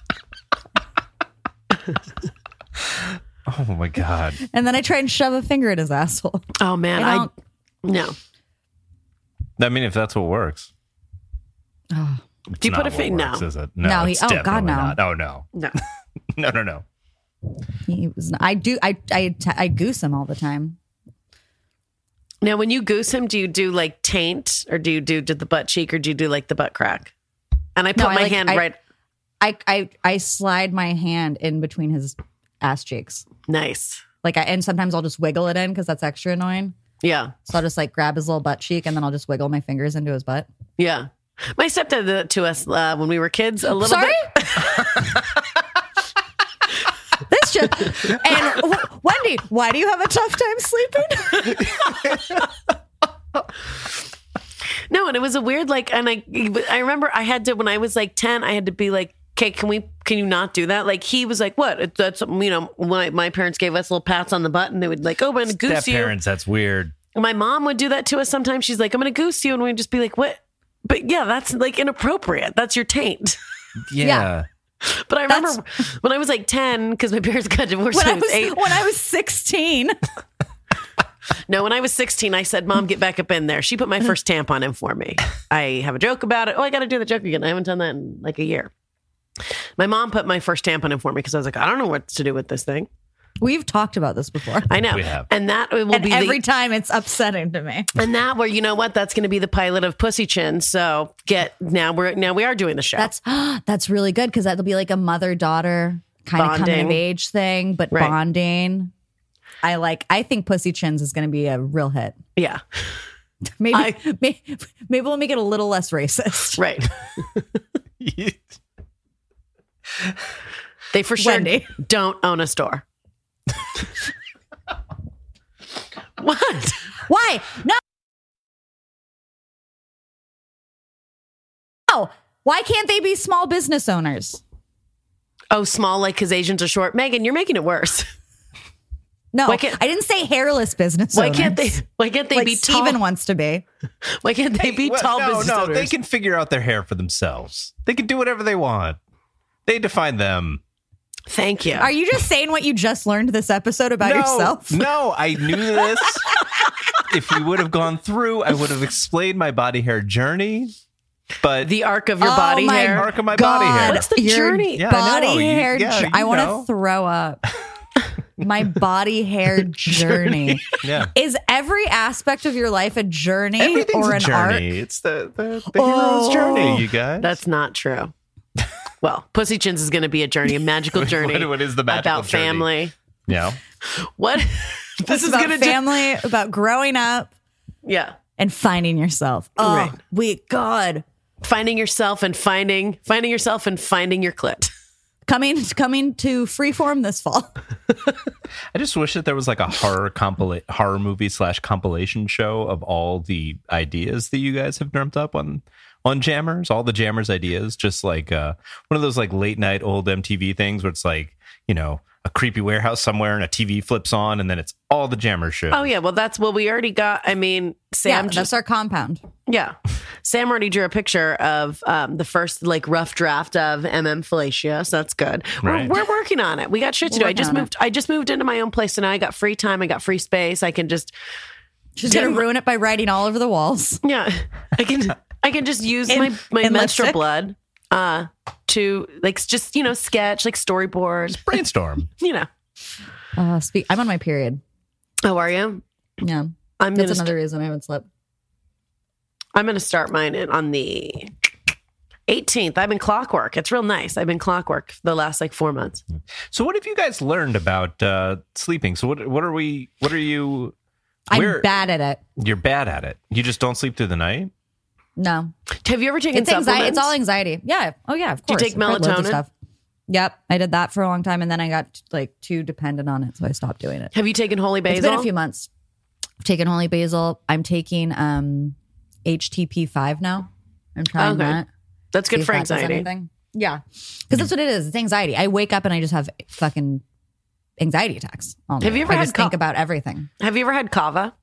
Oh my God. And then I try and shove a finger in his asshole. Oh man, I I, don't- no. I mean, if that's what works. Oh. It's Do you put not a fi- what works, no. Is it? No, No, he- it's oh, God, definitely no. not. Oh no. No. No, no, no. He was. I do. I. I. I goose him all the time. Now, when you goose him, do you do like taint or do you do, do the butt cheek or do you do like the butt crack? And I put No, I my like- hand I- right. I. I. I slide my hand in between his ass cheeks. Nice. Like, I, and sometimes I'll just wiggle it in because that's extra annoying. Yeah. So I'll just like grab his little butt cheek and then I'll just wiggle my fingers into his butt. Yeah. My stepdad did that to us uh, when we were kids a little Sorry? bit. This just and w- Wendy, why do you have a tough time sleeping? No, and it was a weird like, and I I remember I had to when I was like ten, I had to be like, okay, can we can you not do that? Like he was like, what? It, that's you know, my my parents gave us little pats on the butt, and they would like, oh, I'm gonna goose Step you. parents, that's weird. And my mom would do that to us sometimes. She's like, I'm gonna goose you, and we'd just be like, what? But yeah, that's like inappropriate. That's your taint. Yeah. Yeah. But I remember when I was like ten, because my parents got divorced When when I I was was eight. when I was sixteen. No, when I was sixteen, I said, Mom, get back up in there. She put my first tampon in for me. I have a joke about it. Oh, I got to do the joke again. I haven't done that in like a year. My mom put my first tampon in for me because I was like, I don't know what to do with this thing. We've talked about this before. I know. We have. And that will And be every the, time it's upsetting to me. and that where, you know what? That's going to be the pilot of Pussy Chin. So get now we're now we are doing the show. That's that's really good because that'll be like a mother daughter kind of coming Bonding. of age thing, but Right. bonding. I like. I think Pussy Chins is going to be a real hit. yeah. Maybe, I- maybe maybe we'll make it a little less racist. Right. They for sure Wendy. don't own a store. What? Why? No. No. Why can't they be small business owners? Oh, small like because Asians are short. Megan, you're making it worse. No, Why can't- I didn't say hairless business Why owners. can't they? Why can't they like be Steven tall? wants to be. Why can't they be Well, tall no, business no, owners? they can figure out their hair for themselves. They can do whatever they want. They define them. Thank you. Are you just saying what you just learned this episode about no, yourself? No, I knew this. if we would have gone through, I would have explained my body hair journey. But The arc of your Oh body my hair. arc of my God, body hair. What's the your journey? Yeah, I body know. You- hair. yeah, jour- you I want know. to throw up. My body hair journey. Yeah. Is every aspect of your life a journey Everything's or a an journey. arc? It's the, the, the Oh. hero's journey, you guys. That's not true. Well, Pussy Chins is going to be a journey, a magical journey. What- what is the magical about journey? family? yeah. What? This this is is about going to family, about growing up yeah. and finding yourself. Oh, Right. we God. Finding yourself and finding finding yourself and finding your clit. Coming coming to Freeform this fall. I just wish that there was like a horror compila- horror movie slash compilation show of all the ideas that you guys have dreamt up on on Jammers, all the Jammers ideas, just like uh, one of those like late night old M T V things where it's like, you know, a creepy warehouse somewhere and a T V flips on and then it's all the Jammers shows. Oh yeah, well that's well we already got. I mean, Sam Yeah, just that's our compound. yeah, Sam already drew a picture of um, the first like rough draft of M M Fellatio, so that's good. Right. We're, we're working on it. We got shit to We're do. I working just on it. moved. I just moved into my own place, and now I got free time. I got free space. I can just She's gonna ruin it by writing all over the walls. yeah. I can I can just use In- my my in menstrual lipstick? blood uh, to like just you know sketch like storyboard. Brainstorm. You know. Uh, speak. I'm on my period. How are you? Yeah, I'm that's gonna another reason I haven't slept. I'm going to start mine in- on the eighteenth. I've been clockwork. It's real nice. I've been clockwork the last like four months. So what have you guys learned about uh, sleeping? So what what are we what are you I'm We're- bad at it. You're bad at it. You just don't sleep through the night? No, Have you ever taken it's anxiety. supplements? It's all anxiety. Yeah. Oh yeah. Of Do you course. take I've tried loads of melatonin? stuff. Yep, I did that for a long time, and then I got like too dependent on it, so I stopped doing it. Have you taken holy basil? It's been a few months. I've taken holy basil. I'm taking um H T P five now. I'm trying Okay. that. That's See good if for that does anxiety. anything. Yeah, because that's what it is. It's anxiety. I wake up and I just have fucking anxiety attacks. all Have night. you ever I had just think co- about everything? Have you ever had kava?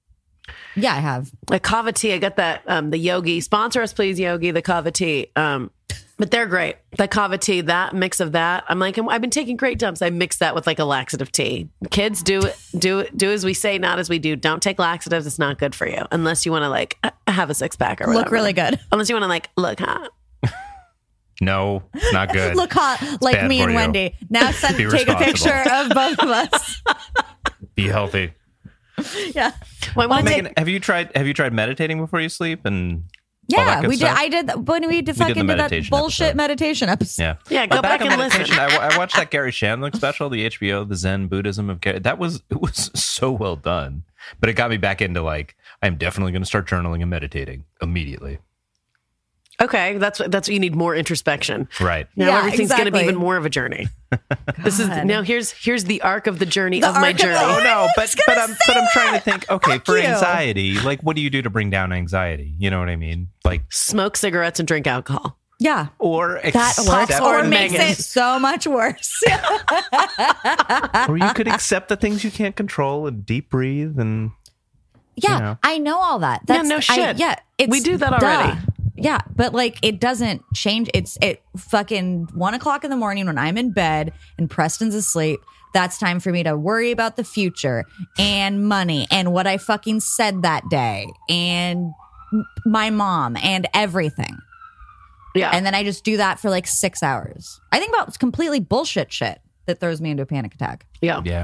Yeah, I have. Like kava tea. I got that. Um, the Yogi sponsor us, please, Yogi. The kava tea. Um, but they're great. The kava tea. That mix of that. I'm like, I've been taking great dumps. I mix that with like a laxative tea. Kids, do do do as we say, not as we do. Don't take laxatives. It's not good for you unless you want to like have a six pack or whatever. Look really good. Unless you want to like look hot. No, it's not good. Look hot, like bad me for and you. Wendy. Now send, Be take a responsible. picture of both of us. Be healthy. Yeah, Well, I want to take. Megan, have you tried have you tried meditating before you sleep and all that yeah. good We stuff? did. I did that- when we did fucking the did that meditation bullshit episode. meditation episode. Yeah, Yeah, go But back on and listen. meditation, I, I watched that Gary Shandling special, the H B O, the Zen Buddhism of Gary. That was it was so well done, but it got me back into like I'm definitely going to start journaling and meditating immediately. Okay, that's what that's what you need more introspection. Right. Now Yeah, everything's going to be exactly. even more of a journey. This is God. now here's here's the arc of the journey The of my arc of journey. the- Oh no, I but was but gonna I'm but I'm say trying to that. think. Okay, Fuck for you. anxiety, like what do you do to bring down anxiety? You know what I mean? Like Smoke cigarettes and drink alcohol. Yeah, or that works, accept, or or makes Megan. it so much worse. or you could accept the things you can't control and deep breathe and Yeah, You know. I know all that. That's, no I- shit. yeah, it's, We do that already. duh. Yeah, but like it doesn't change. It's it fucking one o'clock in the morning when I'm in bed and Preston's asleep. That's time for me to worry about the future and money and what I fucking said that day and m- my mom and everything. Yeah. And then I just do that for like six hours. I think about completely bullshit shit that throws me into a panic attack. yeah. yeah.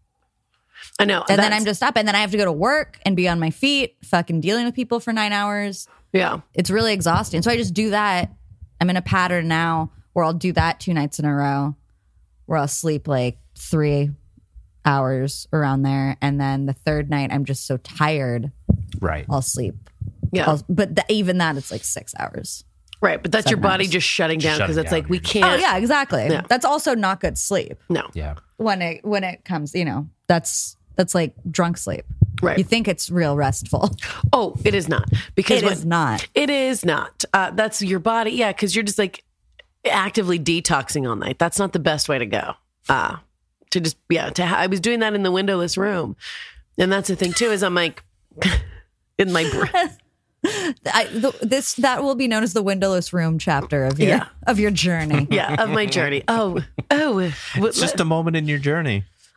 I know. And then That's- I'm just up and then I have to go to work and be on my feet, fucking dealing with people for nine hours. Yeah. It's really exhausting. So I just do that. I'm in a pattern now where I'll do that two nights in a row, where I'll sleep like three hours around there. And then the third night, I'm just so tired, Right. I'll sleep. Yeah. I'll, but th- even that, it's like six hours. Right. But that's your Seven body hours. just shutting down Shutting because it's down, like we you're- can't. Oh yeah, exactly. Yeah. That's also not good sleep No. Yeah. when it when it comes. You know, that's that's like drunk sleep. Right. You think it's real restful. Oh, it is not. Because It what- is not. It is not. Uh, that's your body. Yeah. Because you're just like actively detoxing all night. That's not the best way to go. Uh, to just, yeah. To ha- I was doing that in the windowless room. And that's the thing too, is I'm like, in my brain. I, the, this that will be known as the windowless room chapter of your Yeah. of your journey. Yeah. Of my journey. Oh, oh. It's just a moment in your journey.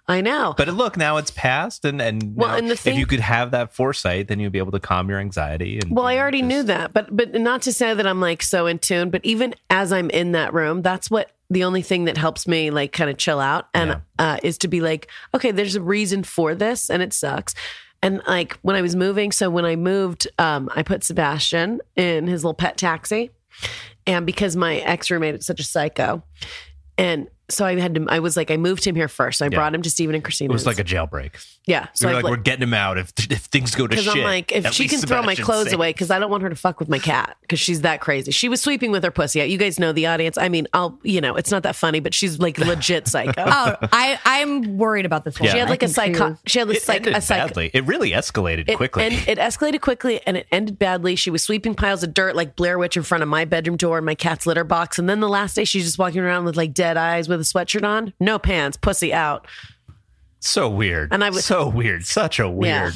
I know. But look, now it's past, and and, Well, now, and the thing- if you could have that foresight, then you'd be able to calm your anxiety. And Well, you I know, already just- knew that, but but not to say that I'm like so in tune. But even as I'm in that room, that's what the only thing that helps me like kind of chill out and Yeah. uh, is to be like, okay, there's a reason for this, and it sucks. And like when I was moving, so when I moved, um, I put Sebastian in his little pet taxi, and because my ex roommate is such a psycho, and so I had to, I was like, I moved him here first. So I Yeah. brought him to Stephen and Christina. It was like a jailbreak. yeah. So So we I were like, we're getting him out if if things go to shit. because I'm like, if at she least can throw my Sebastian's clothes safe. away, because I don't want her to fuck with my cat, because she's that crazy. She was sleeping with her pussy out. You guys know the audience. I mean, I'll, you know, it's not that funny, but she's like legit psycho. Oh, I, I'm worried about this one. Yeah. She had I like a think psycho. she- She had like It psych- ended a psych. badly. It really escalated It, quickly. and it escalated quickly, and it ended badly. She was sweeping piles of dirt like Blair Witch in front of my bedroom door and my cat's litter box. And then the last day, she's just walking around with like dead eyes with a sweatshirt on, no pants, pussy out. so weird. And I was- so weird. Such a weird.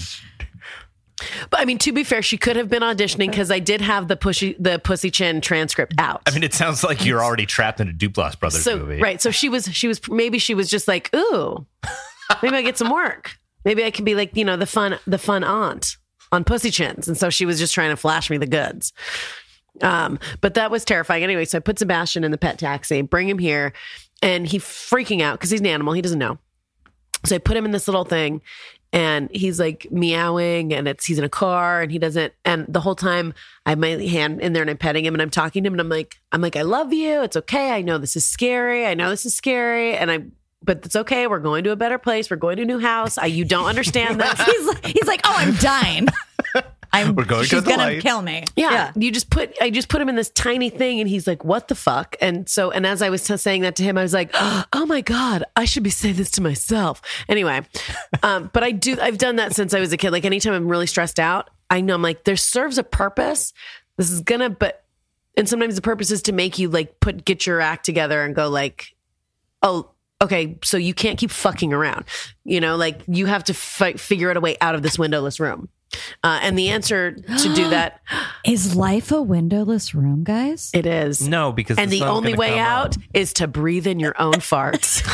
But I mean, to be fair, she could have been auditioning, because I did have the pushy the pussy chin transcript out. I mean, it sounds like you're already trapped in a Duplass Brothers so movie. right. So she was she was maybe she was just like, ooh, maybe I get some work. Maybe I can be like, you know, the fun the fun aunt on Pussy Chins. And so she was just trying to flash me the goods. Um, but that was terrifying. Anyway, so I put Sebastian in the pet taxi, bring him here, and he's freaking out because he's an animal. He doesn't know. So I put him in this little thing, and he's like meowing, and it's he's in a car, and he doesn't. And the whole time I have my hand in there and I'm petting him and I'm talking to him, and I'm like, I'm like, I love you. It's okay. I know this is scary. I know this is scary, and I. But it's okay. We're going to a better place. We're going to a new house. I, you don't understand this. He's like, he's like, oh, I'm dying. I'm, We're going to she's the gonna light. kill me. Yeah. You just put, I just put him in this tiny thing, and he's like, what the fuck? And so, and as I was t- saying that to him, I was like, oh my God, I should be saying this to myself. Anyway. Um, but I do, I've done that since I was a kid. Like anytime I'm really stressed out, I know I'm like, there serves a purpose. This is gonna, but, and sometimes the purpose is to make you like put, get your act together and go like, oh, okay, so you can't keep fucking around. You know, like you have to fi- figure out a way out of this windowless room. Uh, and the answer to do that, Is life a windowless room, guys? it is. No, because And the sun's only gonna way come out up. is to breathe in your own farts,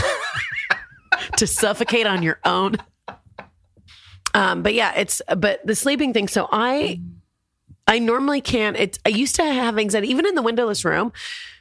to suffocate on your own. Um, but yeah, it's, but the sleeping thing. So I, I normally can't, it's, I used to have anxiety, even in the windowless room,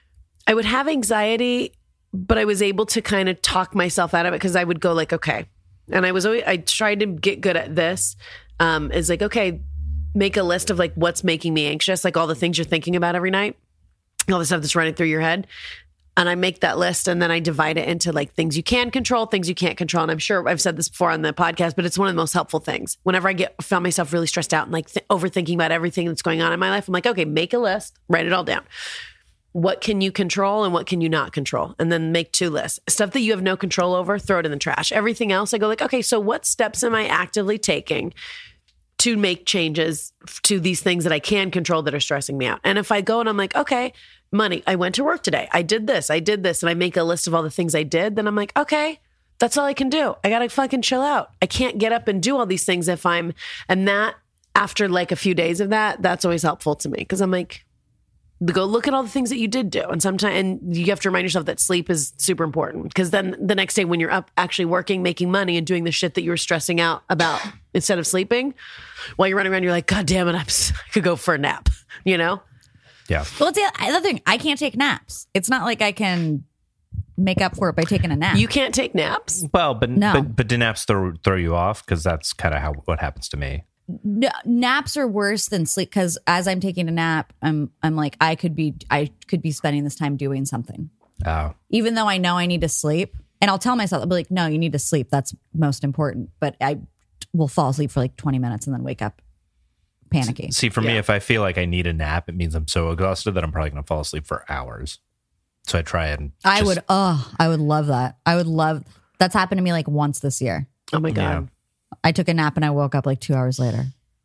I would have anxiety, but I was able to kind of talk myself out of it, because I would go like, okay. And I was always, I tried to get good at this. Um, is like, okay, make a list of like what's making me anxious, like all the things you're thinking about every night, all the stuff that's running through your head. And I make that list, and then I divide it into like things you can control, things you can't control. And I'm sure I've said this before on the podcast, but it's one of the most helpful things. Whenever I get found myself really stressed out and like th- overthinking about everything that's going on in my life, I'm like, okay, make a list, write it all down. What can you control and what can you not control? And then make two lists. Stuff that you have no control over, throw it in the trash. Everything else, I go like, okay, so what steps am I actively taking to make changes to these things that I can control that are stressing me out? And if I go and I'm like, okay, money, I went to work today. I did this, I did this, and I make a list of all the things I did, then I'm like, okay, that's all I can do. I got to fucking chill out. I can't get up and do all these things if I'm, and that after like a few days of that, that's always helpful to me, because I'm like, go look at all the things that you did do. And sometimes, and you have to remind yourself that sleep is super important, because then the next day when you're up actually working, making money, and doing the shit that you were stressing out about instead of sleeping, while you're running around, you're like, God damn it, I'm, I could go for a nap, you know? Yeah. Well, it's the other thing. I can't take naps. It's not like I can make up for it by taking a nap. You can't take naps? Well, but No. but, but do naps throw, throw you off? Because that's kind of how what happens to me. No, naps are worse than sleep, because as I'm taking a nap, I'm I'm like I could be I could be spending this time doing something, Oh, even though I know I need to sleep. And I'll tell myself, I'll be like, no, you need to sleep. That's most important. But I will fall asleep for like twenty minutes and then wake up panicky. see, for me, if I feel like I need a nap, it means I'm so exhausted that I'm probably going to fall asleep for hours. So I try and I just- would, oh, I would love that. I would love. That's happened to me like once this year. Oh my God. Yeah. I took a nap and I woke up like two hours later.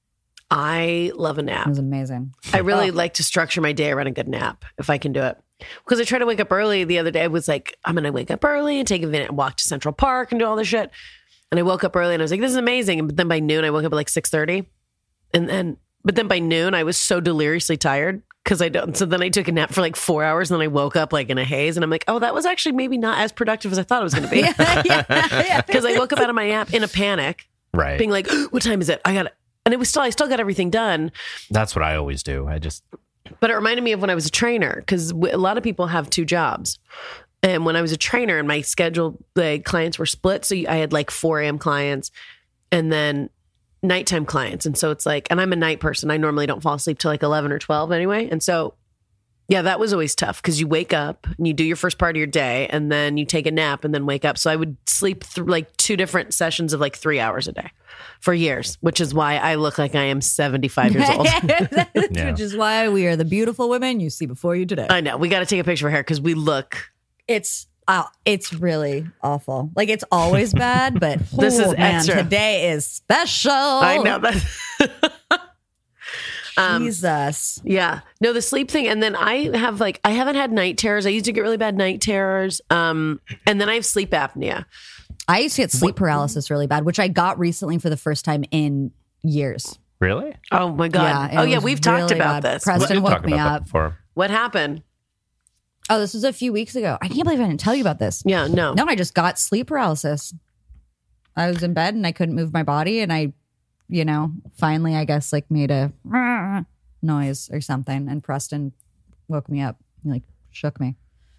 I love a nap. It was amazing. I really Oh. like to structure my day around a good nap if I can do it. Because I tried to wake up early the other day. I was like, I'm going to wake up early and take a minute and walk to Central Park and do all this shit. And I woke up early and I was like, this is amazing. But then by noon, I woke up at like six thirty. And then, but then by noon, I was so deliriously tired. because I don't. So then I took a nap for like four hours and then I woke up like in a haze and I'm like, oh, that was actually maybe not as productive as I thought it was going to be. Because yeah, yeah. I woke up out of my nap in a panic, Right. being like, what time is it? I got it. And it was still, I still got everything done. That's what I always do. I just, But it reminded me of when I was a trainer, because a lot of people have two jobs. And when I was a trainer and my schedule, the clients were split. So I had like four a.m. clients and then nighttime clients. And so it's like, and I'm a night person. I normally don't fall asleep till like eleven or twelve anyway. And so, yeah, that was always tough because you wake up and you do your first part of your day and then you take a nap and then wake up. So I would sleep through like two different sessions of like three hours a day for years, which is why I look like I am seventy-five years old. Yeah. Which is why we are the beautiful women you see before you today. I know. We got to take a picture of her because we look. It's uh, it's really awful. Like it's always bad, but This oh, is man, extra. today is special. I know that. Um, Jesus. Yeah. No, the sleep thing. And then I have like, I haven't had night terrors. I used to get really bad night terrors. Um, and then I have sleep apnea. I used to get sleep paralysis really bad, which I got recently for the first time in years. really? Oh my God. Yeah, it oh yeah. was We've talked really about bad. this. Preston We did woke talk me about that up. before. What happened? Oh, this was a few weeks ago. I can't believe I didn't tell you about this. Yeah, no. No, I just got sleep paralysis. I was in bed and I couldn't move my body, and I, you know, finally, I guess, like made a noise or something, and Preston woke me up. He like shook me.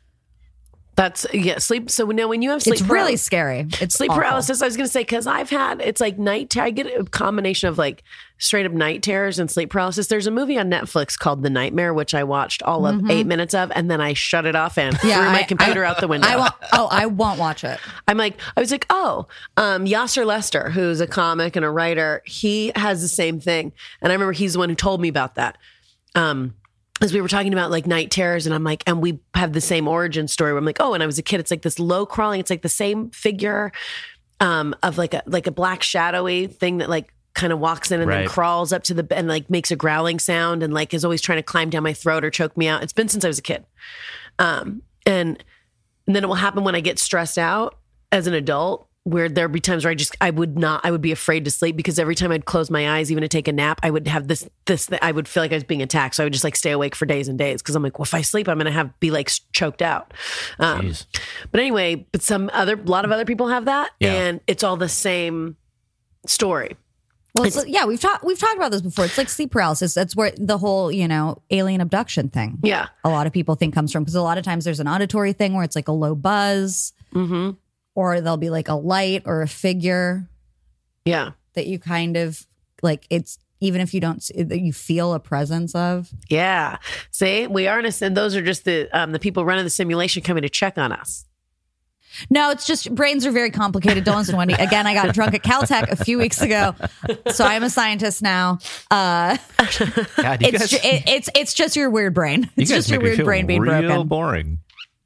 That's, yeah, sleep. So now when you have sleep It's really paralysis, scary. It's sleep awful. paralysis, I was going to say, because I've had, it's like night, ter- I get a combination of like straight up night terrors and sleep paralysis. There's a movie on Netflix called The Nightmare, which I watched all of eight minutes of, and then I shut it off and Yeah, threw my I- computer I- out the window. I won't. Oh, I won't watch it. I'm like, I was like, oh, um, Yasser Lester, who's a comic and a writer, he has the same thing. And I remember he's the one who told me about that. Um, as we were talking about like night terrors, and I'm like, and we have the same origin story where I'm like, oh, when I was a kid, it's like this low crawling, it's like the same figure um, of like a like a black shadowy thing that like kind of walks in and then Right. crawls up to the and like makes a growling sound and like is always trying to climb down my throat or choke me out. It's been since I was a kid. Um, and and then it will happen when I get stressed out as an adult, where there'd be times where I just, I would not, I would be afraid to sleep because every time I'd close my eyes, even to take a nap, I would have this, this, I would feel like I was being attacked. So I would just like stay awake for days and days. Cause I'm like, well, if I sleep, I'm going to have, be like choked out. Um, Jeez. but anyway, but some other, a lot of other people have that Yeah. and it's all the same story. Well, it's, yeah, we've talked we've talked about this before. It's like sleep paralysis. That's where the whole, you know, alien abduction thing. Yeah. A lot of people think comes from, because a lot of times there's an auditory thing where it's like a low buzz, Mm-hmm. or there'll be like a light or a figure Yeah. that you kind of like. It's even if you don't, see- that you feel a presence of. Yeah. See, we are in a, and those are just the, um, the people running the simulation coming to check on us. No, it's just brains are very complicated. Don't listen to Wendy. Again, I got drunk at Caltech a few weeks ago, so I'm a scientist now. Uh, God, you it's guys, ju- it, it's it's just your weird brain. you It's guys just your make me weird feel brain being real broken. boring.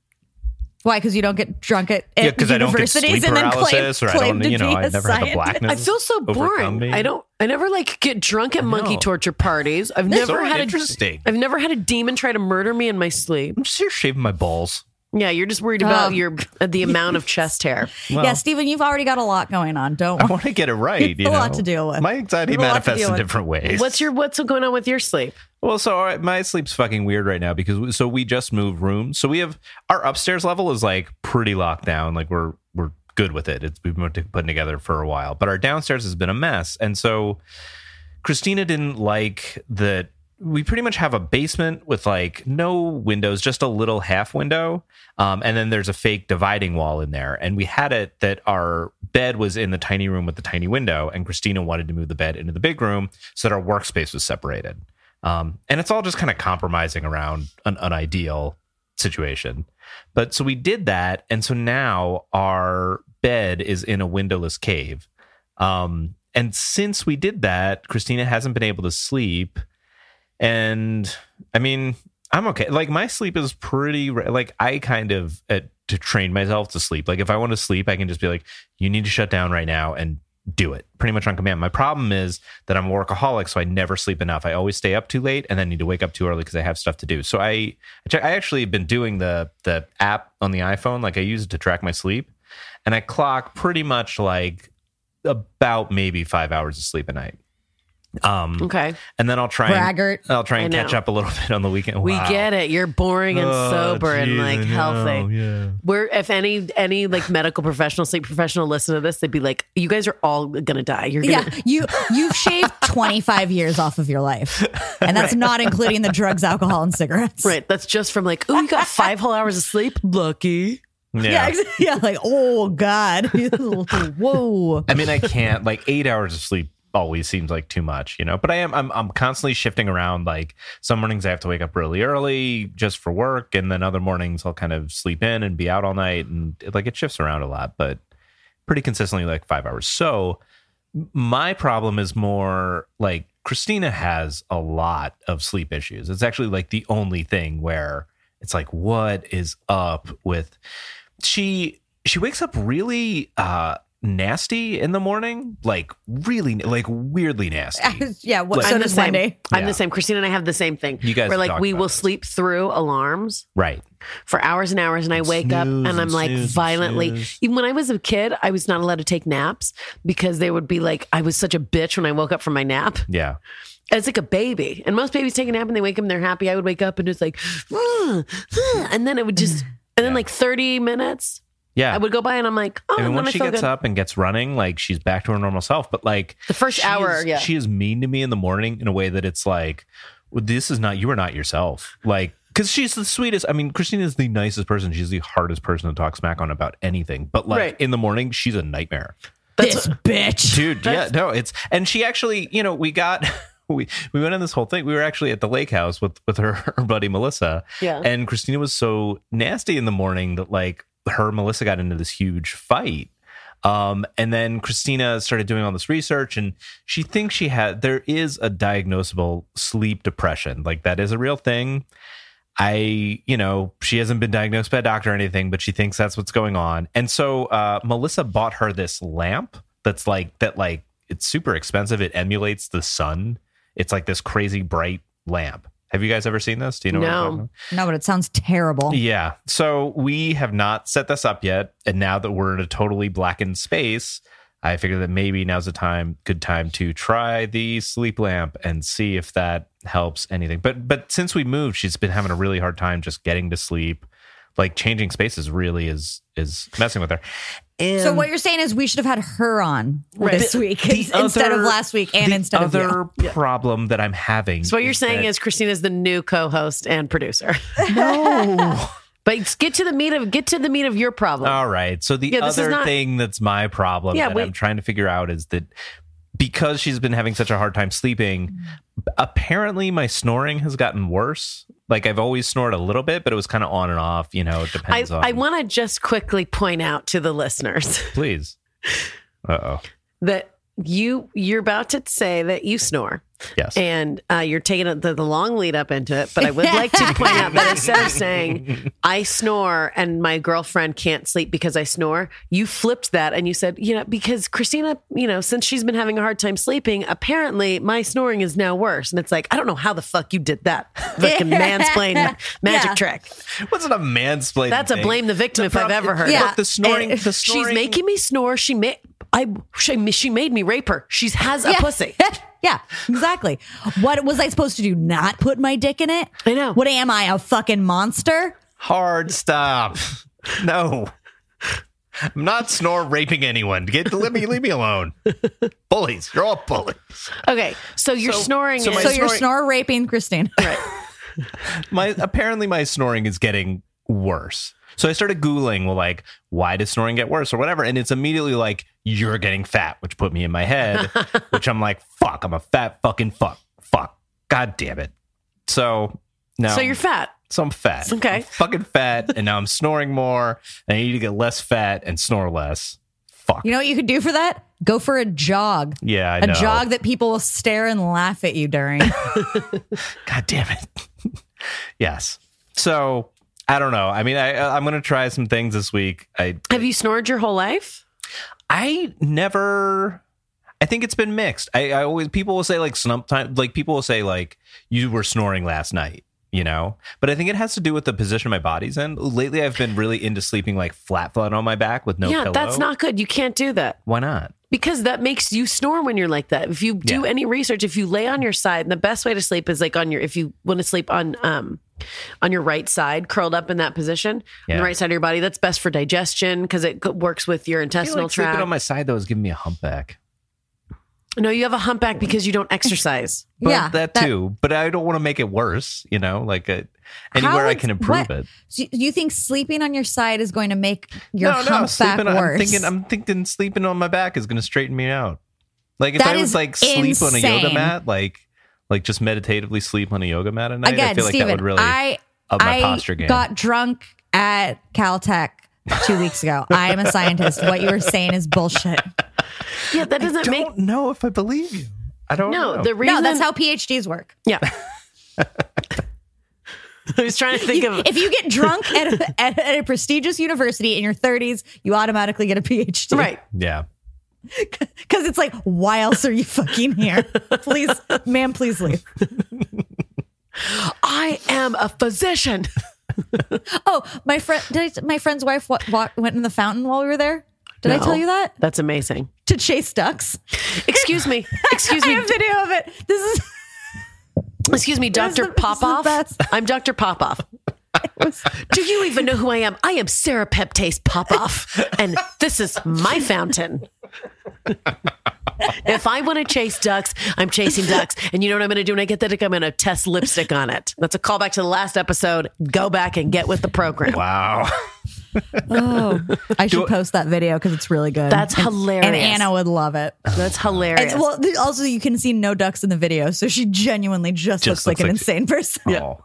Why? Because you don't get drunk at, at Yeah, because I don't get universities sleep and then claim, paralysis, or I claim don't, to you know, be I a never had the scientist. blackness. I feel so overcome boring. me. I don't, I never like get drunk at monkey know. torture parties. I've That's never so had interesting. a, I've never had a demon try to murder me in my sleep. I'm just here shaving my balls. Yeah, you're just worried about Oh. your uh, the amount of chest hair. Well, Yeah, Stephen, you've already got a lot going on. Don't I want to get it right. You You have a know? lot to deal with. My anxiety You have a lot to manifests deal in with. different ways. What's your what's going on with your sleep? Well, so all right, my sleep's fucking weird right now because we, so we just moved rooms. So we have our upstairs level is like pretty locked down. Like we're we're good with it. It's we've been putting together for a while, but our downstairs has been a mess. And so Christina didn't like that. We pretty much have a basement with like no windows, just a little half window. Um, and then there's a fake dividing wall in there. And we had it that our bed was in the tiny room with the tiny window. And Christina wanted to move the bed into the big room so that our workspace was separated. Um, and it's all just kind of compromising around an, an ideal situation. But so we did that. And so now our bed is in a windowless cave. Um, and since we did that, Christina hasn't been able to sleep. And I mean, I'm okay. Like my sleep is pretty, like I kind of uh, to train myself to sleep. Like if I want to sleep, I can just be like, you need to shut down right now and do it pretty much on command. My problem is that I'm a workaholic, so I never sleep enough. I always stay up too late and then need to wake up too early because I have stuff to do. So I, I actually been doing the the app on the iPhone. Like I use it to track my sleep, and I clock pretty much like about maybe five hours of sleep a night. Um, Okay. And then I'll try Braggart. and I'll try and I catch know. up a little bit on the weekend. We Wow. get it. You're boring and Oh, sober and geez, like I know, healthy. yeah. We're if any any like medical professional, sleep professional listen to this, they'd be like, you guys are all gonna die. You're gonna Yeah, you you've shaved twenty-five years off of your life, and that's not including the drugs, alcohol, and cigarettes. right. That's just from like, oh, you got five whole hours of sleep. Lucky. Yeah. Yeah, ex- yeah. Like, oh God, whoa. I mean, I can't like eight hours of sleep always seems like too much, you know, but I am, I'm, I'm constantly shifting around. Like some mornings I have to wake up really early just for work. And then other mornings I'll kind of sleep in and be out all night. And it, like it shifts around a lot, but pretty consistently like five hours. So my problem is more like Christina has a lot of sleep issues. It's actually like the only thing where it's like, what is up with she, she wakes up really, uh, nasty in the morning, like really, like weirdly nasty. Yeah, what, Like- so I'm the does same. Monday. I'm Yeah. the same. Christina and I have the same thing. You guys Where like talked we about will this. sleep through alarms Right. for hours and hours, and I wake up snooze and I'm and like snooze and violently. snooze. Even when I was a kid, I was not allowed to take naps because they would be like, I was such a bitch when I woke up from my nap. Yeah. It's like a baby, and most babies take a nap and they wake up and they're happy. I would wake up and it's like, "Ah, ah," and then it would just, and then Yeah. like thirty minutes, Yeah. I would go by and I'm like, oh, I mean, and then once I she feel gets good. up and gets running, like she's back to her normal self. But like The first she hour, is- yeah. she is mean to me in the morning in a way that it's like, well, this is not, you are not yourself. Like, because she's the sweetest. I mean, Christina is the nicest person. She's the hardest person to talk smack on about anything. But like Right. in the morning, she's a nightmare. This bitch. Dude, yeah, no, it's, and she actually, you know, we got, we we went on this whole thing. We were actually at the lake house with with her, her buddy Melissa. Yeah. And Christina was so nasty in the morning that like her and Melissa got into this huge fight. Um, and then Christina started doing all this research, and she thinks she had, there is a diagnosable sleep depression. Like that is a real thing. I, you know, she hasn't been diagnosed by a doctor or anything, but she thinks that's what's going on. And so uh, Melissa bought her this lamp that's like, that like, it's super expensive. It emulates the sun. It's like this crazy bright lamp. Have you guys ever seen this? Do you know what I'm No. talking about? No, but it sounds terrible. Yeah. So we have not set this up yet. And now that we're in a totally blackened space, I figure that maybe now's the time, good time to try the sleep lamp and see if that helps anything. But but since we moved, she's been having a really hard time just getting to sleep. Like changing spaces really is is messing with her. And So what you're saying is we should have had her on Right. this The- week the instead of other- last week and the instead of other you. problem that I'm having. So what you're saying that- is Christina's the new co-host and producer. no. But get to the meat of get to the meat of your problem. All right. So the Yeah, this is other not- thing that's my problem Yeah, that wait. I'm trying to figure out is that because she's been having such a hard time sleeping, apparently my snoring has gotten worse. Like I've always snored a little bit, but it was kind of on and off. You know, it I, depends on. I want to just quickly point out to the listeners Please. Uh oh. that you you're about to say that you snore. Yes. And uh, you're taking the, the long lead up into it, but I would like to point out that instead of saying I snore and my girlfriend can't sleep because I snore, you flipped that and you said, you know, because Christina, you know, since she's been having a hard time sleeping, apparently my snoring is now worse. And it's like, I don't know how the fuck you did that. Fucking mansplain magic Yeah. trick. Wasn't a mansplaining. That's a thing. blame the victim if I've prob- ever heard Yeah. it. Look, the snoring. And the She's snoring. making me snore. She made I she, she made me rape her. She has a Yeah. pussy. Yeah, exactly. What was I supposed to do? Not put my dick in it? I know. What am I, a fucking monster? Hard stop. No. I'm not snore raping anyone. Get leave me leave me alone. Bullies. You're all bullies. Okay, so your So- snoring so is my So you're snoring- snore raping Christine. right. My apparently my snoring is getting worse. So I started Googling, well, like, why does snoring get worse or whatever? And it's immediately like, you're getting fat, which put me in my head, which I'm like, fuck, I'm a fat fucking fuck. Fuck. God damn it. So now So you're fat. So I'm fat. Okay. I'm fucking fat, and now I'm snoring more, and I need to get less fat and snore less. Fuck. You know what you could do for that? Go for a jog. Yeah, I a know. jog that people will stare and laugh at you during. God damn it. Yes. So I don't know. I mean, I I'm gonna try some things this week. I Have you snored your whole life? I never. I think it's been mixed. I, I always people will say like sometimes like people will say like you were snoring last night, you know? But I think it has to do with the position my body's in. Lately, I've been really into sleeping like flat flat on my back with no yeah, pillow. that's not good. You can't do that. Why not? Because that makes you snore when you're like that. If you do Yeah. any research, if you lay on your side, and the best way to sleep is like on your, if you want to sleep on, um, on your right side, curled up in that position, on Yeah. the right side of your body, that's best for digestion because it go- works with your I feel intestinal like sleeping tract. on my side, though, is giving me a humpback. No, you have a humpback because you don't exercise. But Yeah, that, that- too. But I don't want to make it worse, you know? Like uh, anywhere How I is- can improve what- it. So you think sleeping on your side is going to make your no, no, humpback sleeping on, worse? I'm thinking, I'm thinking sleeping on my back is going to straighten me out. Like if That I is was like sleep on a yoga insane. mat, like like just meditatively sleep on a yoga mat at night, Again, I feel like Steven, that would really I, up my I posture game. got drunk at Caltech two weeks ago. I am a scientist. What you were saying is bullshit. Yeah, that doesn't I make don't know if I believe you. I don't no. know. The reason No, that's how PhDs work. Yeah. I was trying to think of If you get drunk at a, at, at a prestigious university in your thirties, you automatically get a PhD. right. yeah. Because it's like, why else are you fucking here? Please, ma'am, please leave. I am a physician. Oh, my friend, did I, my friend's wife wa- wa- went in the fountain while we were there. Did I No. tell you that? That's amazing. To chase ducks. Excuse me. Excuse I me. have video of it. This is Excuse me, Doctor the- this is the Popoff. best. I'm Doctor Popoff. Do you even know who I am? I am Sarah Peptase Popoff, and this is my fountain. If I want to chase ducks, I'm chasing ducks. And you know what I'm going to do when I get that? I'm going to test lipstick on it. That's a callback to the last episode. Go back and get with the program. Wow. Oh, I should Do- post that video because it's really good. That's And- hilarious. And Anna would love it. That's hilarious. And, well, th- also you can see no ducks in the video, so she genuinely just, Just looks like looks an like- insane person. Oh.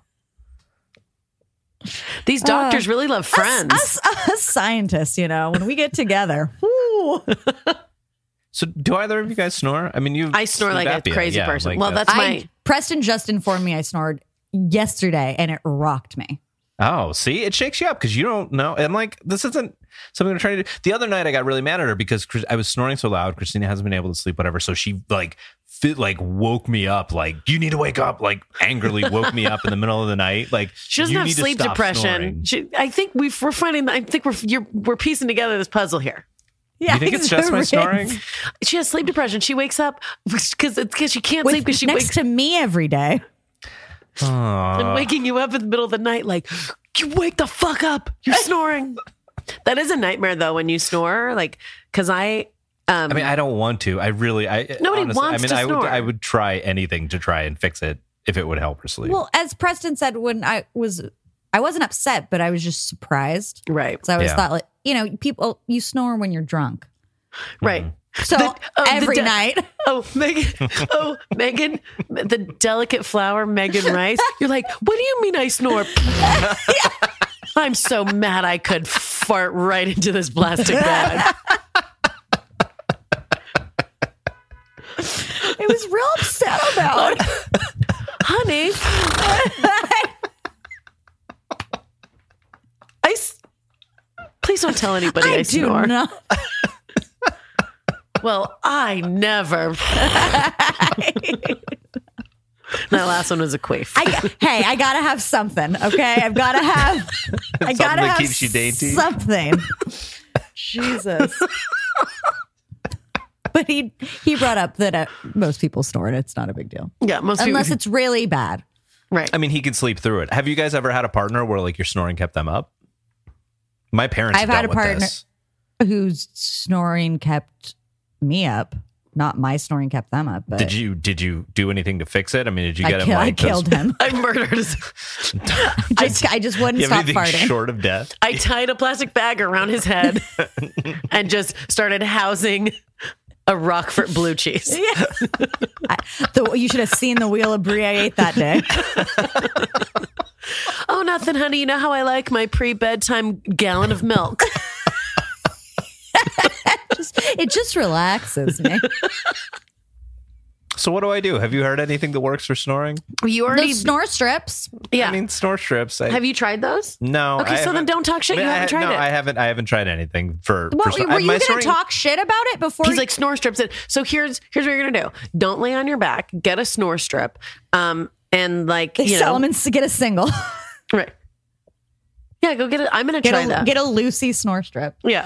These doctors really love friends. Us, us scientists, you know, when we get together, whoo. So do either of you guys snore? I mean, you I snore sleep like a apnea. crazy Yeah, person. like Well, that. that's I my. Preston just informed me I snored yesterday, and it rocked me. Oh, see, it shakes you up because you don't know. I'm like, this isn't something I'm trying to do. The other night, I got really mad at her because Chris- I was snoring so loud. Christina hasn't been able to sleep, whatever. So she like, fit, like woke me up. Like, you need to wake up. Like, angrily woke me up in the middle of the night. Like, She doesn't you have need to sleep stop depression. snoring. She, I think we've, we're finding. I think we're you're, we're piecing together this puzzle here. Yeah, You think it's just my Riz. snoring? She has sleep depression. She wakes up because because she can't With, sleep because she next wakes to me every day. and waking you up in the middle of the night like you wake the fuck up. You're snoring. That is a nightmare though when you snore. Like because I. Um, I mean, I don't want to. I really, I Nobody honestly, wants I mean, to I would, snore. I would try anything to try and fix it if it would help her sleep. Well, as Preston said, when I was, I wasn't upset, but I was just surprised. right. So I always Yeah. thought, like, you know, people, you snore when you're drunk. Right. So The- oh, the every de- night. Oh, Megan. Oh, Megan, the delicate flower, Megan Rice. You're like, what do you mean I snore? I'm so mad I could fart right into this plastic bag. I was real upset about it. Honey, I. s- Please don't tell anybody I, I do snore. not. Well, I never. That last one was a queef. I, hey, I gotta have something. Okay, I've gotta have. I Something gotta that have keeps you dainty. something. Jesus. But he he brought up that uh, most people snore and it's not a big deal yeah, most unless people. it's really bad. Right. I mean, he can sleep through it. Have you guys ever had a partner where like your snoring kept them up? My parents. I've have had dealt a with partner this. whose snoring kept me up. Not my snoring kept them up. But Did you did you do anything to fix it? I mean, did you I, get him kill, I like those- killed him. I murdered his. Just, I just wouldn't You have stop anything farting. short of death? I tied a plastic bag around his head and just started housing a Rockford blue cheese. Yeah. I, the, you should have seen the wheel of brie I ate that day. Oh, nothing, honey. You know how I like my pre-bedtime gallon of milk. Just, it just relaxes me. So what do I do? Have you heard anything that works for snoring? You already, Those snore strips. yeah. I mean, snore strips. I, Have you tried those? No. Okay, I so then haven't- don't talk shit. I mean, You I haven't ha- tried no, it. I haven't. I haven't tried anything for. What, for were snor- you my going to snoring- talk shit about it before? He's like snore strips. It. So here's here's what you're gonna do. Don't lay on your back. Get a snore strip. Um, and like They you sell know, them and s- get a single. right. Yeah, go get it. I'm gonna Get try a, that. get a Lucy snore strip. Yeah.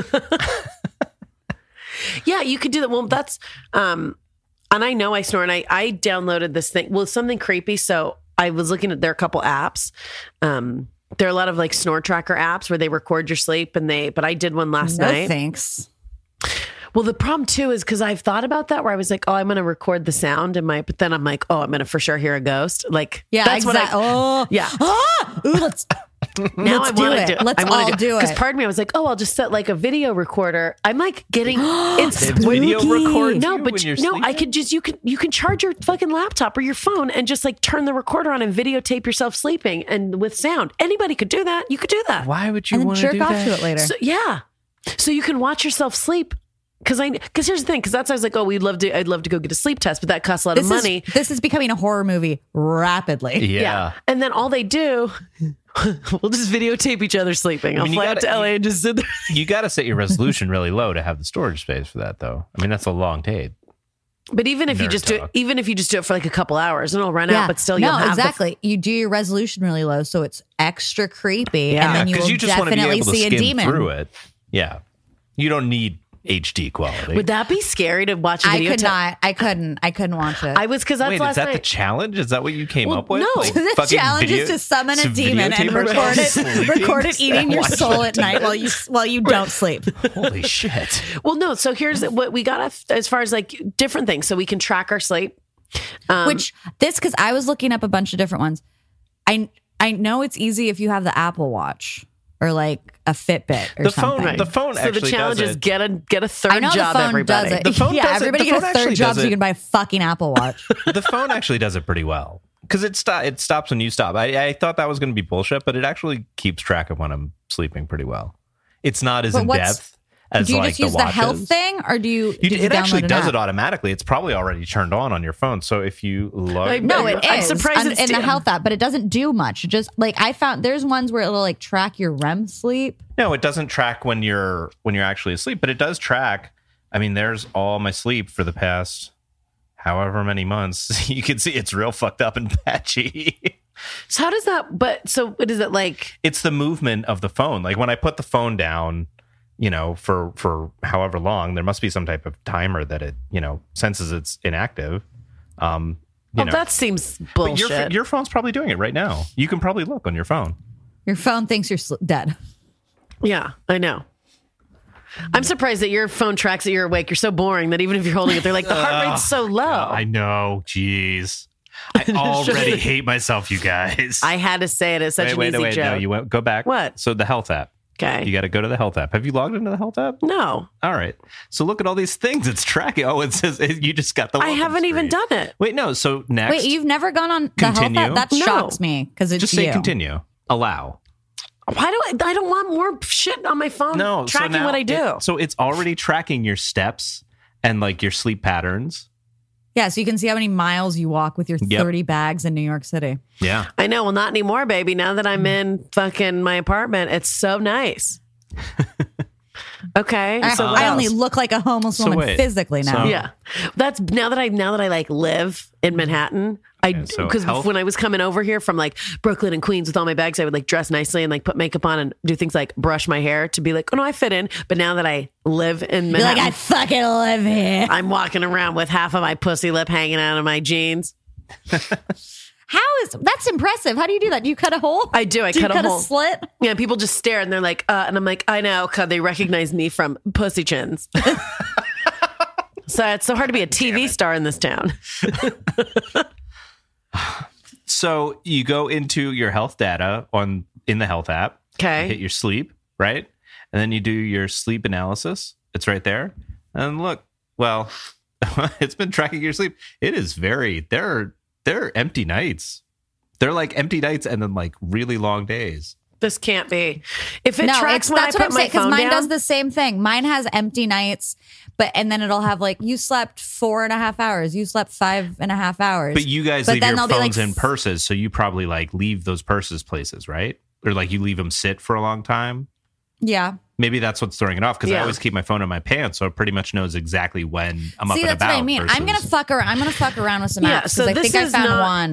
Yeah, you could do that. Well, that's um and I know I snore and I I downloaded this thing. Well, something creepy. So I was looking at there are a couple apps. Um there are a lot of like snore tracker apps where they record your sleep and they but I did one last No night. thanks. Well, the problem too is because I've thought about that where I was like, oh, I'm going to record the sound in my, but then I'm like, oh, I'm going to for sure hear a ghost. Like, Yeah, that's exactly. what I, Oh, yeah. Ah! Ooh, let's Now let's I do want it. to do Let's I wanna all do Because it. part of me, I was like, oh, I'll just set like a video recorder. I'm like getting it's It's video spooky. record no, you but when you, you're no, I sleeping? could just you can you can charge your fucking laptop or your phone and just like turn the recorder on and videotape yourself sleeping and with sound. Anybody could do that. You could do that. Why would you and then want to jerk do off that? to it later. So yeah, so you can watch yourself sleep. Because I, because here's the thing, because that's why I was like, oh, we'd love to, I'd love to go get a sleep test, but that costs a lot this of money. is this is becoming a horror movie rapidly. Yeah. And then all they do, we'll just videotape each other sleeping. I'll mean, you fly out gotta- to L A you- and just sit there. You got to set your resolution really low to have the storage space for that, though. I mean, that's a long tape. But even if you Nerd just do it, talk. even if you just do it for like a couple hours, and it'll run out, but still no, you'll have the- exactly. You do your resolution really low, so it's extra creepy, Yeah, and then you Because will you just want to be definitely able to see a skim demon. through it. Yeah. You don't need H D quality. would that be scary to watch a I video? could not. I couldn't. I couldn't watch it. I was because that's Wait, is last that the night. challenge? Is that what you came Well, up with? no. Like, the fucking challenge video- is to summon a to demon and videotape record ourselves it, sleeping? record it eating your Watch soul that at night while you while you don't sleep. Holy shit. Well, no. So here's what we got as far as like different things, so we can track our sleep. Um, Which this because I was looking up a bunch of different ones. I I know it's easy if you have the Apple Watch or like a Fitbit or The phone- something. the phone so actually the challenge does is it. get a get a third I know job. the phone Everybody. does it. The phone yeah, does it. everybody The get phone a third actually job does so you it. can buy a fucking Apple Watch. The phone actually does it pretty well because it, sto- it stops when you stop. I, I thought that was going to be bullshit, but it actually keeps track of when I'm sleeping pretty well. It's not as But in what's- depth as do you like just use the the watches. health thing, or do you? You, did you it actually download an does app? it automatically. It's probably already turned on on your phone. So if you look, I- No, I'm- it I'm is surprised on- it's in the still- health app, but it doesn't do much. It just like I found there's ones where it'll like track your R E M sleep. no, it doesn't track when you're when you're actually asleep, but it does track. I mean, there's all my sleep for the past however many months. You can see it's real fucked up and patchy. So how does that? But so what is it like? It's the movement of the phone. Like when I put the phone down, you know, for for however long, there must be some type of timer that it, you know, senses it's inactive. Um, you Oh, know, that seems but bullshit. your your phone's probably doing it right now. You can probably look on your phone. Your phone thinks you're sl- dead. Yeah, I know. I'm surprised that your phone tracks that you're awake. You're so boring that even if you're holding it, they're like the heart rate's so low. I know. Jeez. I already hate myself, you guys. I had to say it as such wait, an wait, easy wait. joke. No, you went go back. What? So the health app. Okay. You got to go to the health app. Have you logged into the health app? No, All right. So look at all these things it's tracking. Oh, it says you just got the. I welcome haven't even screen. done it. Wait, no. So next, Wait, you've never gone on the health Continue? app? That No. shocks me because it's just say you. continue. Allow. Why do I? I don't want more shit on my phone. No, so tracking now what I do. it- so it's already tracking your steps and like your sleep patterns. Yeah, so you can see how many miles you walk with your Yep. thirty bags in New York City. Yeah. I know. Well, not anymore, baby. Now that I'm in fucking my apartment, it's so nice. Okay. I, so what I only else? look like a homeless So woman wait, physically now. so- Yeah, that's now that I now that I like live in Manhattan. I Okay, so because health- when I was coming over here from like Brooklyn and Queens with all my bags, I would like dress nicely and like put makeup on and do things like brush my hair to be like, oh no, I fit in. But now that I live in You're like, Manhattan, I fucking live here. I'm walking around with half of my pussy lip hanging out of my jeans. How is that's impressive? How do you do that? Do you cut a hole? I do. I do cut you a cut hole. a slit? Yeah, people just stare and they're like, uh, and I'm like, I know, cause they recognize me from pussy chins. So it's so hard to be a T V star in this town. So you go into your health data on in the health app. Okay. You hit your sleep, right? And then you do your sleep analysis. It's right there. And look, well, it's been tracking your sleep. It is very they're they're empty nights. They're like empty nights and then like really long days. This can't be. If it no, tracks it's when that's I what put I'm my saying because phone mine down, does the same thing. Mine has empty nights, but and then it'll have like you slept four and a half hours, you slept five and a half hours. But you guys But leave then your they'll be phones like, in purses, so you probably like leave those purses places, right? Or like you leave them sit for a long time. yeah. Maybe that's what's throwing it off because I Yeah. always keep my phone in my pants, so it pretty much knows exactly when I'm See, up and that's about. what I mean. I'm gonna versus- fuck around. I'm gonna fuck around with some Yeah, apps because so I this think I is found not- one.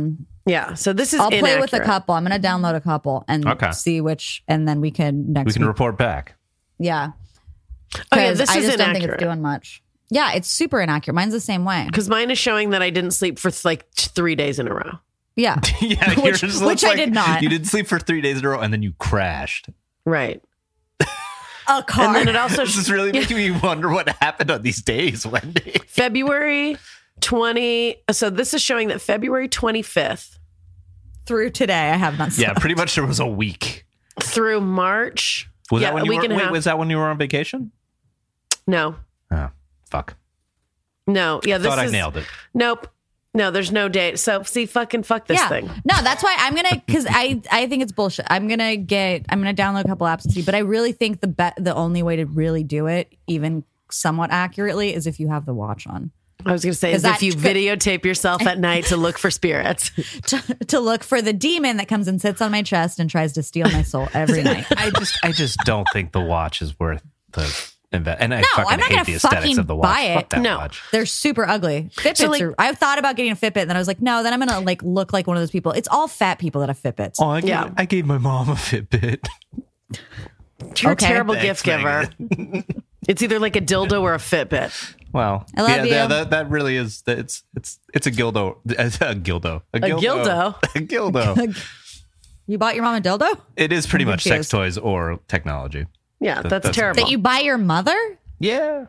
Yeah. So this is I'll play with a inaccurate. couple. I'm going to download a couple and Okay. see which, and then we can next We can week. report back. Yeah. Oh, yeah, 'Cause this I is just don't think inaccurate. it's doing much. Yeah, it's super inaccurate. Mine's the same way. Because mine is showing that I didn't sleep for like three days in a row. Yeah. Yeah, Which- yours which looks I like did not. You didn't sleep for three days in a row, and then you crashed. Right. A car. And then it also This is really making me wonder what happened on these days, Wendy. February twentieth. So this is showing that February twenty-fifth Through today, I have not Yeah, slept. pretty much there was a week. through March. Was yeah, that when a you week were, and a wait, half. was that when you were on vacation? No. Oh, fuck. No. Yeah. This Thought is, I nailed it. Nope. No, there's no date. So see, fucking fuck this yeah. thing. No, that's why I'm gonna because I I think it's bullshit. I'm gonna get I'm gonna download a couple apps and see. But I really think the be- the only way to really do it, even somewhat accurately, is if you have the watch on. I was going to say, Is is if that you tr- videotape yourself at night to look for spirits. to, to look for the demon that comes and sits on my chest and tries to steal my soul every night. I just, I just don't think the watch is worth the invest. And I No, fucking I'm not hate gonna the aesthetics fucking of the watch. buy it. Fuck that No. watch. They're super ugly. Fitbits So, like- are. I thought about getting a Fitbit, and then I was like, no. Then I'm gonna like look like one of those people. It's all fat people that have Fitbits. Oh, I gave, Yeah. I gave my mom a Fitbit. You're Okay. a terrible Thanks, gift giver. It's either like a dildo or a Fitbit. Well, I love yeah, you. That, that, that really is. It's it's it's a gildo. A gildo. A gildo? A gildo. You bought your mom a dildo It is pretty I'm much sex confused. toys or technology. Yeah, That- that's, that's- terrible. that you buy your mother? Yeah.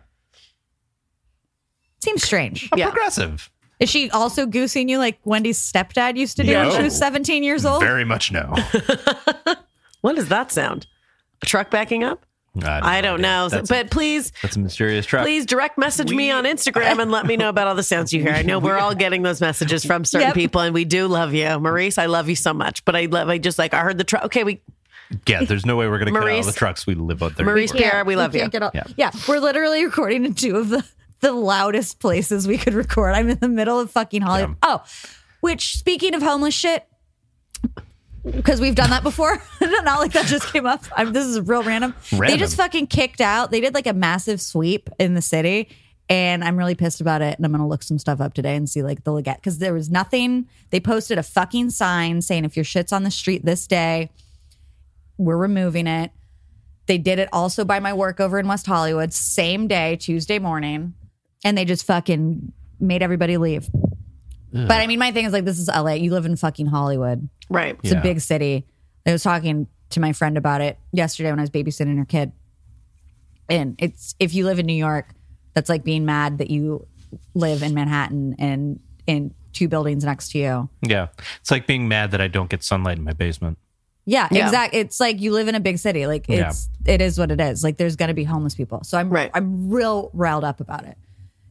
Seems strange. I'm Yeah. progressive. Is she also goosing you like Wendy's stepdad used to do when she No. was seventeen years old? Very much no. What does that sound? A truck backing up? I don't know. That's, but please, that's a mysterious truck. please direct message me We- on Instagram and let me know about all the sounds you hear. I know we're all getting those messages from certain Yep. people, and we do love you. Maurice, I love you so much. But I love, I just like, I heard the truck. Okay, we, Yeah, there's no way we're going to cut out all Maurice- the trucks we live out there. Maurice anymore. Pierre, we love you. can't get all- Yeah. yeah, we're literally recording in two of the, the loudest places we could record. I'm in the middle of fucking Hollywood. Oh, which speaking of homeless shit, because we've done that before. Not like that just came up. I'm, this is real random. They Random. just fucking kicked out. They did like a massive sweep in the city. And I'm really pissed about it. And I'm going to look some stuff up today and see like the legit. Because there was nothing. They posted a fucking sign saying if your shit's on the street this day, we're removing it. They did it also by my work over in West Hollywood, same day, Tuesday morning. And they just fucking made everybody leave. But I mean, my thing is like, this is L A. You live in fucking Hollywood. right. It's Yeah. a big city. I was talking to my friend about it yesterday when I was babysitting her kid. And it's if you live in New York, that's like being mad that you live in Manhattan and in two buildings next to you. Yeah. It's like being mad that I don't get sunlight in my basement. Yeah, Yeah. exactly. It's like you live in a big city. Like it's it is what it is. Like there's gonna be homeless people. So I'm Right. I'm real riled up about it.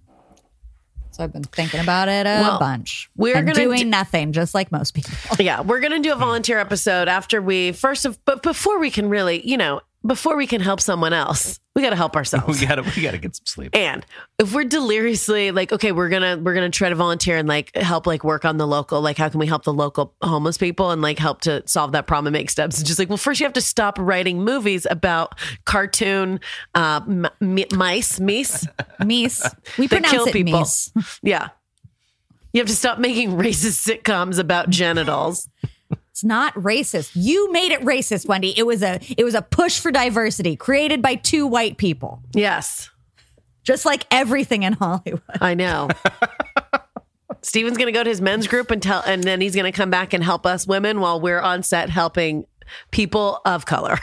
So I've been thinking about it a Well, bunch. we're and gonna doing do- nothing, just like most people. Yeah, we're going to do a volunteer episode after we first of, but before we can really, you know, before we can help someone else, we got to help ourselves. We gotta we gotta get some sleep. And if we're deliriously like, okay, we're gonna we're gonna try to volunteer and like help like work on the local, like how can we help the local homeless people and like help to solve that problem and make steps? It's just like, well, first you have to stop writing movies about cartoon uh, m- m- mice, meese. Meese. We That pronounce kill it people. meese. Yeah, you have to stop making racist sitcoms about genitals. It's not racist. You made it racist, Wendy. It was a it was a push for diversity created by two white people. Yes, Just like everything in Hollywood. I know. Steven's gonna go to his men's group and tell, and then he's gonna come back and help us women while we're on set helping people of color.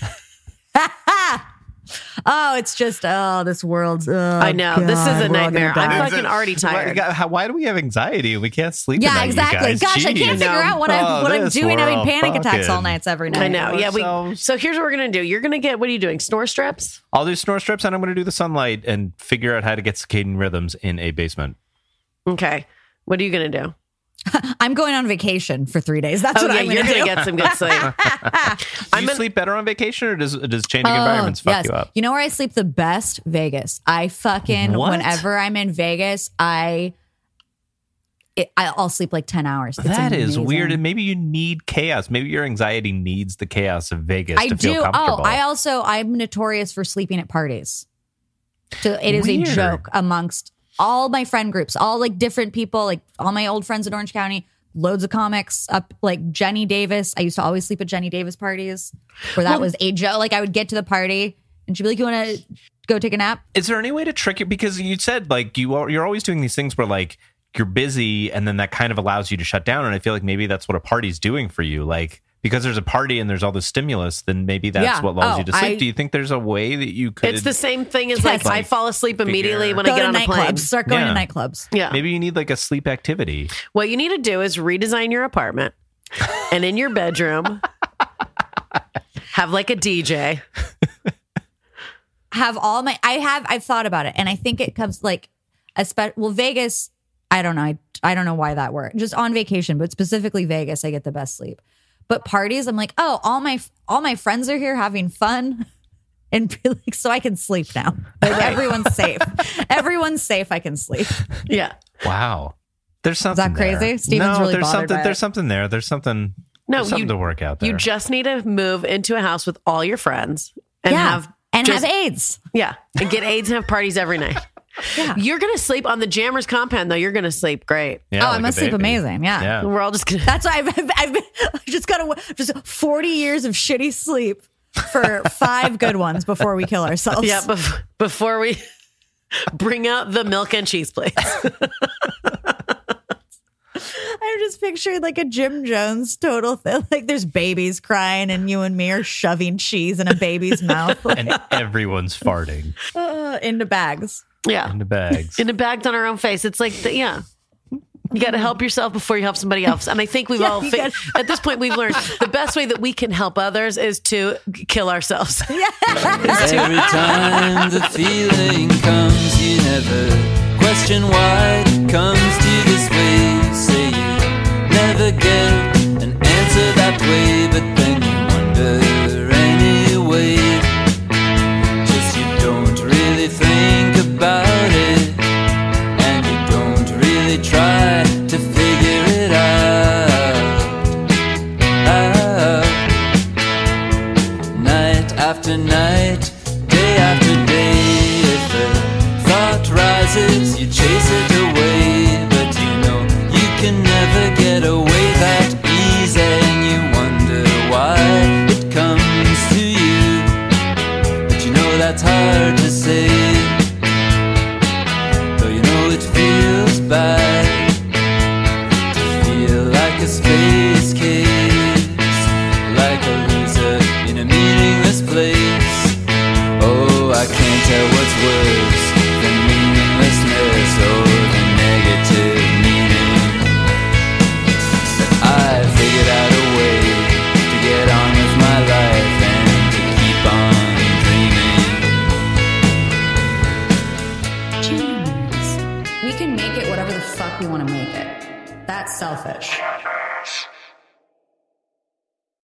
Oh, it's just oh, this world's. Oh, I know. This is God, a we're all nightmare. gonna die. I'm fucking already Why, tired. how- why do we have anxiety and we can't sleep? Yeah, at night, exactly. You guys? Gosh, I can't Jeez. figure No. out what I'm Oh, what I'm this doing. Having world panic attacks all fucking- nights every night. I know. Yeah, we. ourselves. So here's what we're gonna do. You're gonna get. What are you doing? Snore strips? I'll do snore strips and I'm going to do the sunlight and figure out how to get circadian rhythms in a basement. Okay. What are you gonna do? I'm going on vacation for three days. That's Oh what yeah, I'm you're going to gonna do. get some good sleep. Do I'm you gonna- sleep better on vacation or does does changing Oh, environments fuck yes. you up? You know where I sleep the best? Vegas. I fucking What? whenever I'm in Vegas, I it, I- I'll sleep like ten hours. It's That is amazing. weird, and maybe you need chaos. Maybe your anxiety needs the chaos of Vegas I to do. feel comfortable. Oh, I also I'm notorious for sleeping at parties. So it is Weird. a joke amongst all my friend groups, all like different people, like all my old friends in Orange County. loads of comics up, like Jenny Davis. I used to always sleep at Jenny Davis parties where that Well- was a joke. Like I would get to the party and she'd be like, you want to go take a nap? Is there any way to trick it? Because you said like you are, you're always doing these things where like you're busy and then that kind of allows you to shut down. And I feel like maybe that's what a party's doing for you. Like, because there's a party and there's all this stimulus, then maybe that's Yeah. what lulls Oh, you to sleep. I- Do you think there's a way that you could? It's the same thing as Yes. like, I Like, fall asleep immediately figure- when I Go get to on a plane. nightclubs. Start going Yeah. to nightclubs. Yeah. Maybe you need like a sleep activity. What you need to do is redesign your apartment and in your bedroom have like a D J. Have all my, I have, I've thought about it. And I think it comes like, a spe- well, Vegas, I don't know. I, I don't know why that works. Just on vacation, but specifically Vegas, I get the best sleep. But parties, I'm like, oh, all my all my friends are here having fun, and be like, so I can sleep now. Like everyone's safe. Everyone's safe. I can sleep. Yeah. Wow. There's something that crazy? there. Steven's no, really there's bothered something by there's it. something there. There's something No, there's something you- to work out there. You just need to move into a house with all your friends and yeah, have and just- have AIDS. yeah, and get AIDS and have parties every night. Yeah. You're gonna sleep on the Jammers compound though. You're gonna sleep great. Yeah, oh, I like a must sleep baby. amazing. Yeah. Yeah. We're all just gonna. That's why I've, I've, I've been, I've just got to just forty years of shitty sleep for five good ones before we kill ourselves. Yeah, bef- before we bring out the milk and cheese plates. I'm just picturing like a Jim Jones total thing. Like there's babies crying and you and me are shoving cheese in a baby's mouth like, And everyone's farting uh, into bags. Yeah, in the bags. in a bag on our own face. It's like, the, yeah. You got to help yourself before you help somebody else. And I think we've Yeah, all, you fi- gotta- at this point, we've learned the best way that we can help others is to kill ourselves. Every time the feeling comes, you never question why it comes to you this way. You say you never get an answer that way, but then you wonder anyway. Just you don't really think about it, and you don't really try to figure it out. out. Night after night, day after day, if a thought rises, you chase it away. But you know you can never get away that easy, and you wonder why it comes to you. But you know that's hard to say, though you know it feels bad to feel like a space case, like a loser in a meaningless place. Oh, I can't tell what's worse than meaninglessness or the negative meaning. But I figured out a way to get on with my life and to keep on dreaming. We can make it whatever the fuck we want to make it. That's selfish.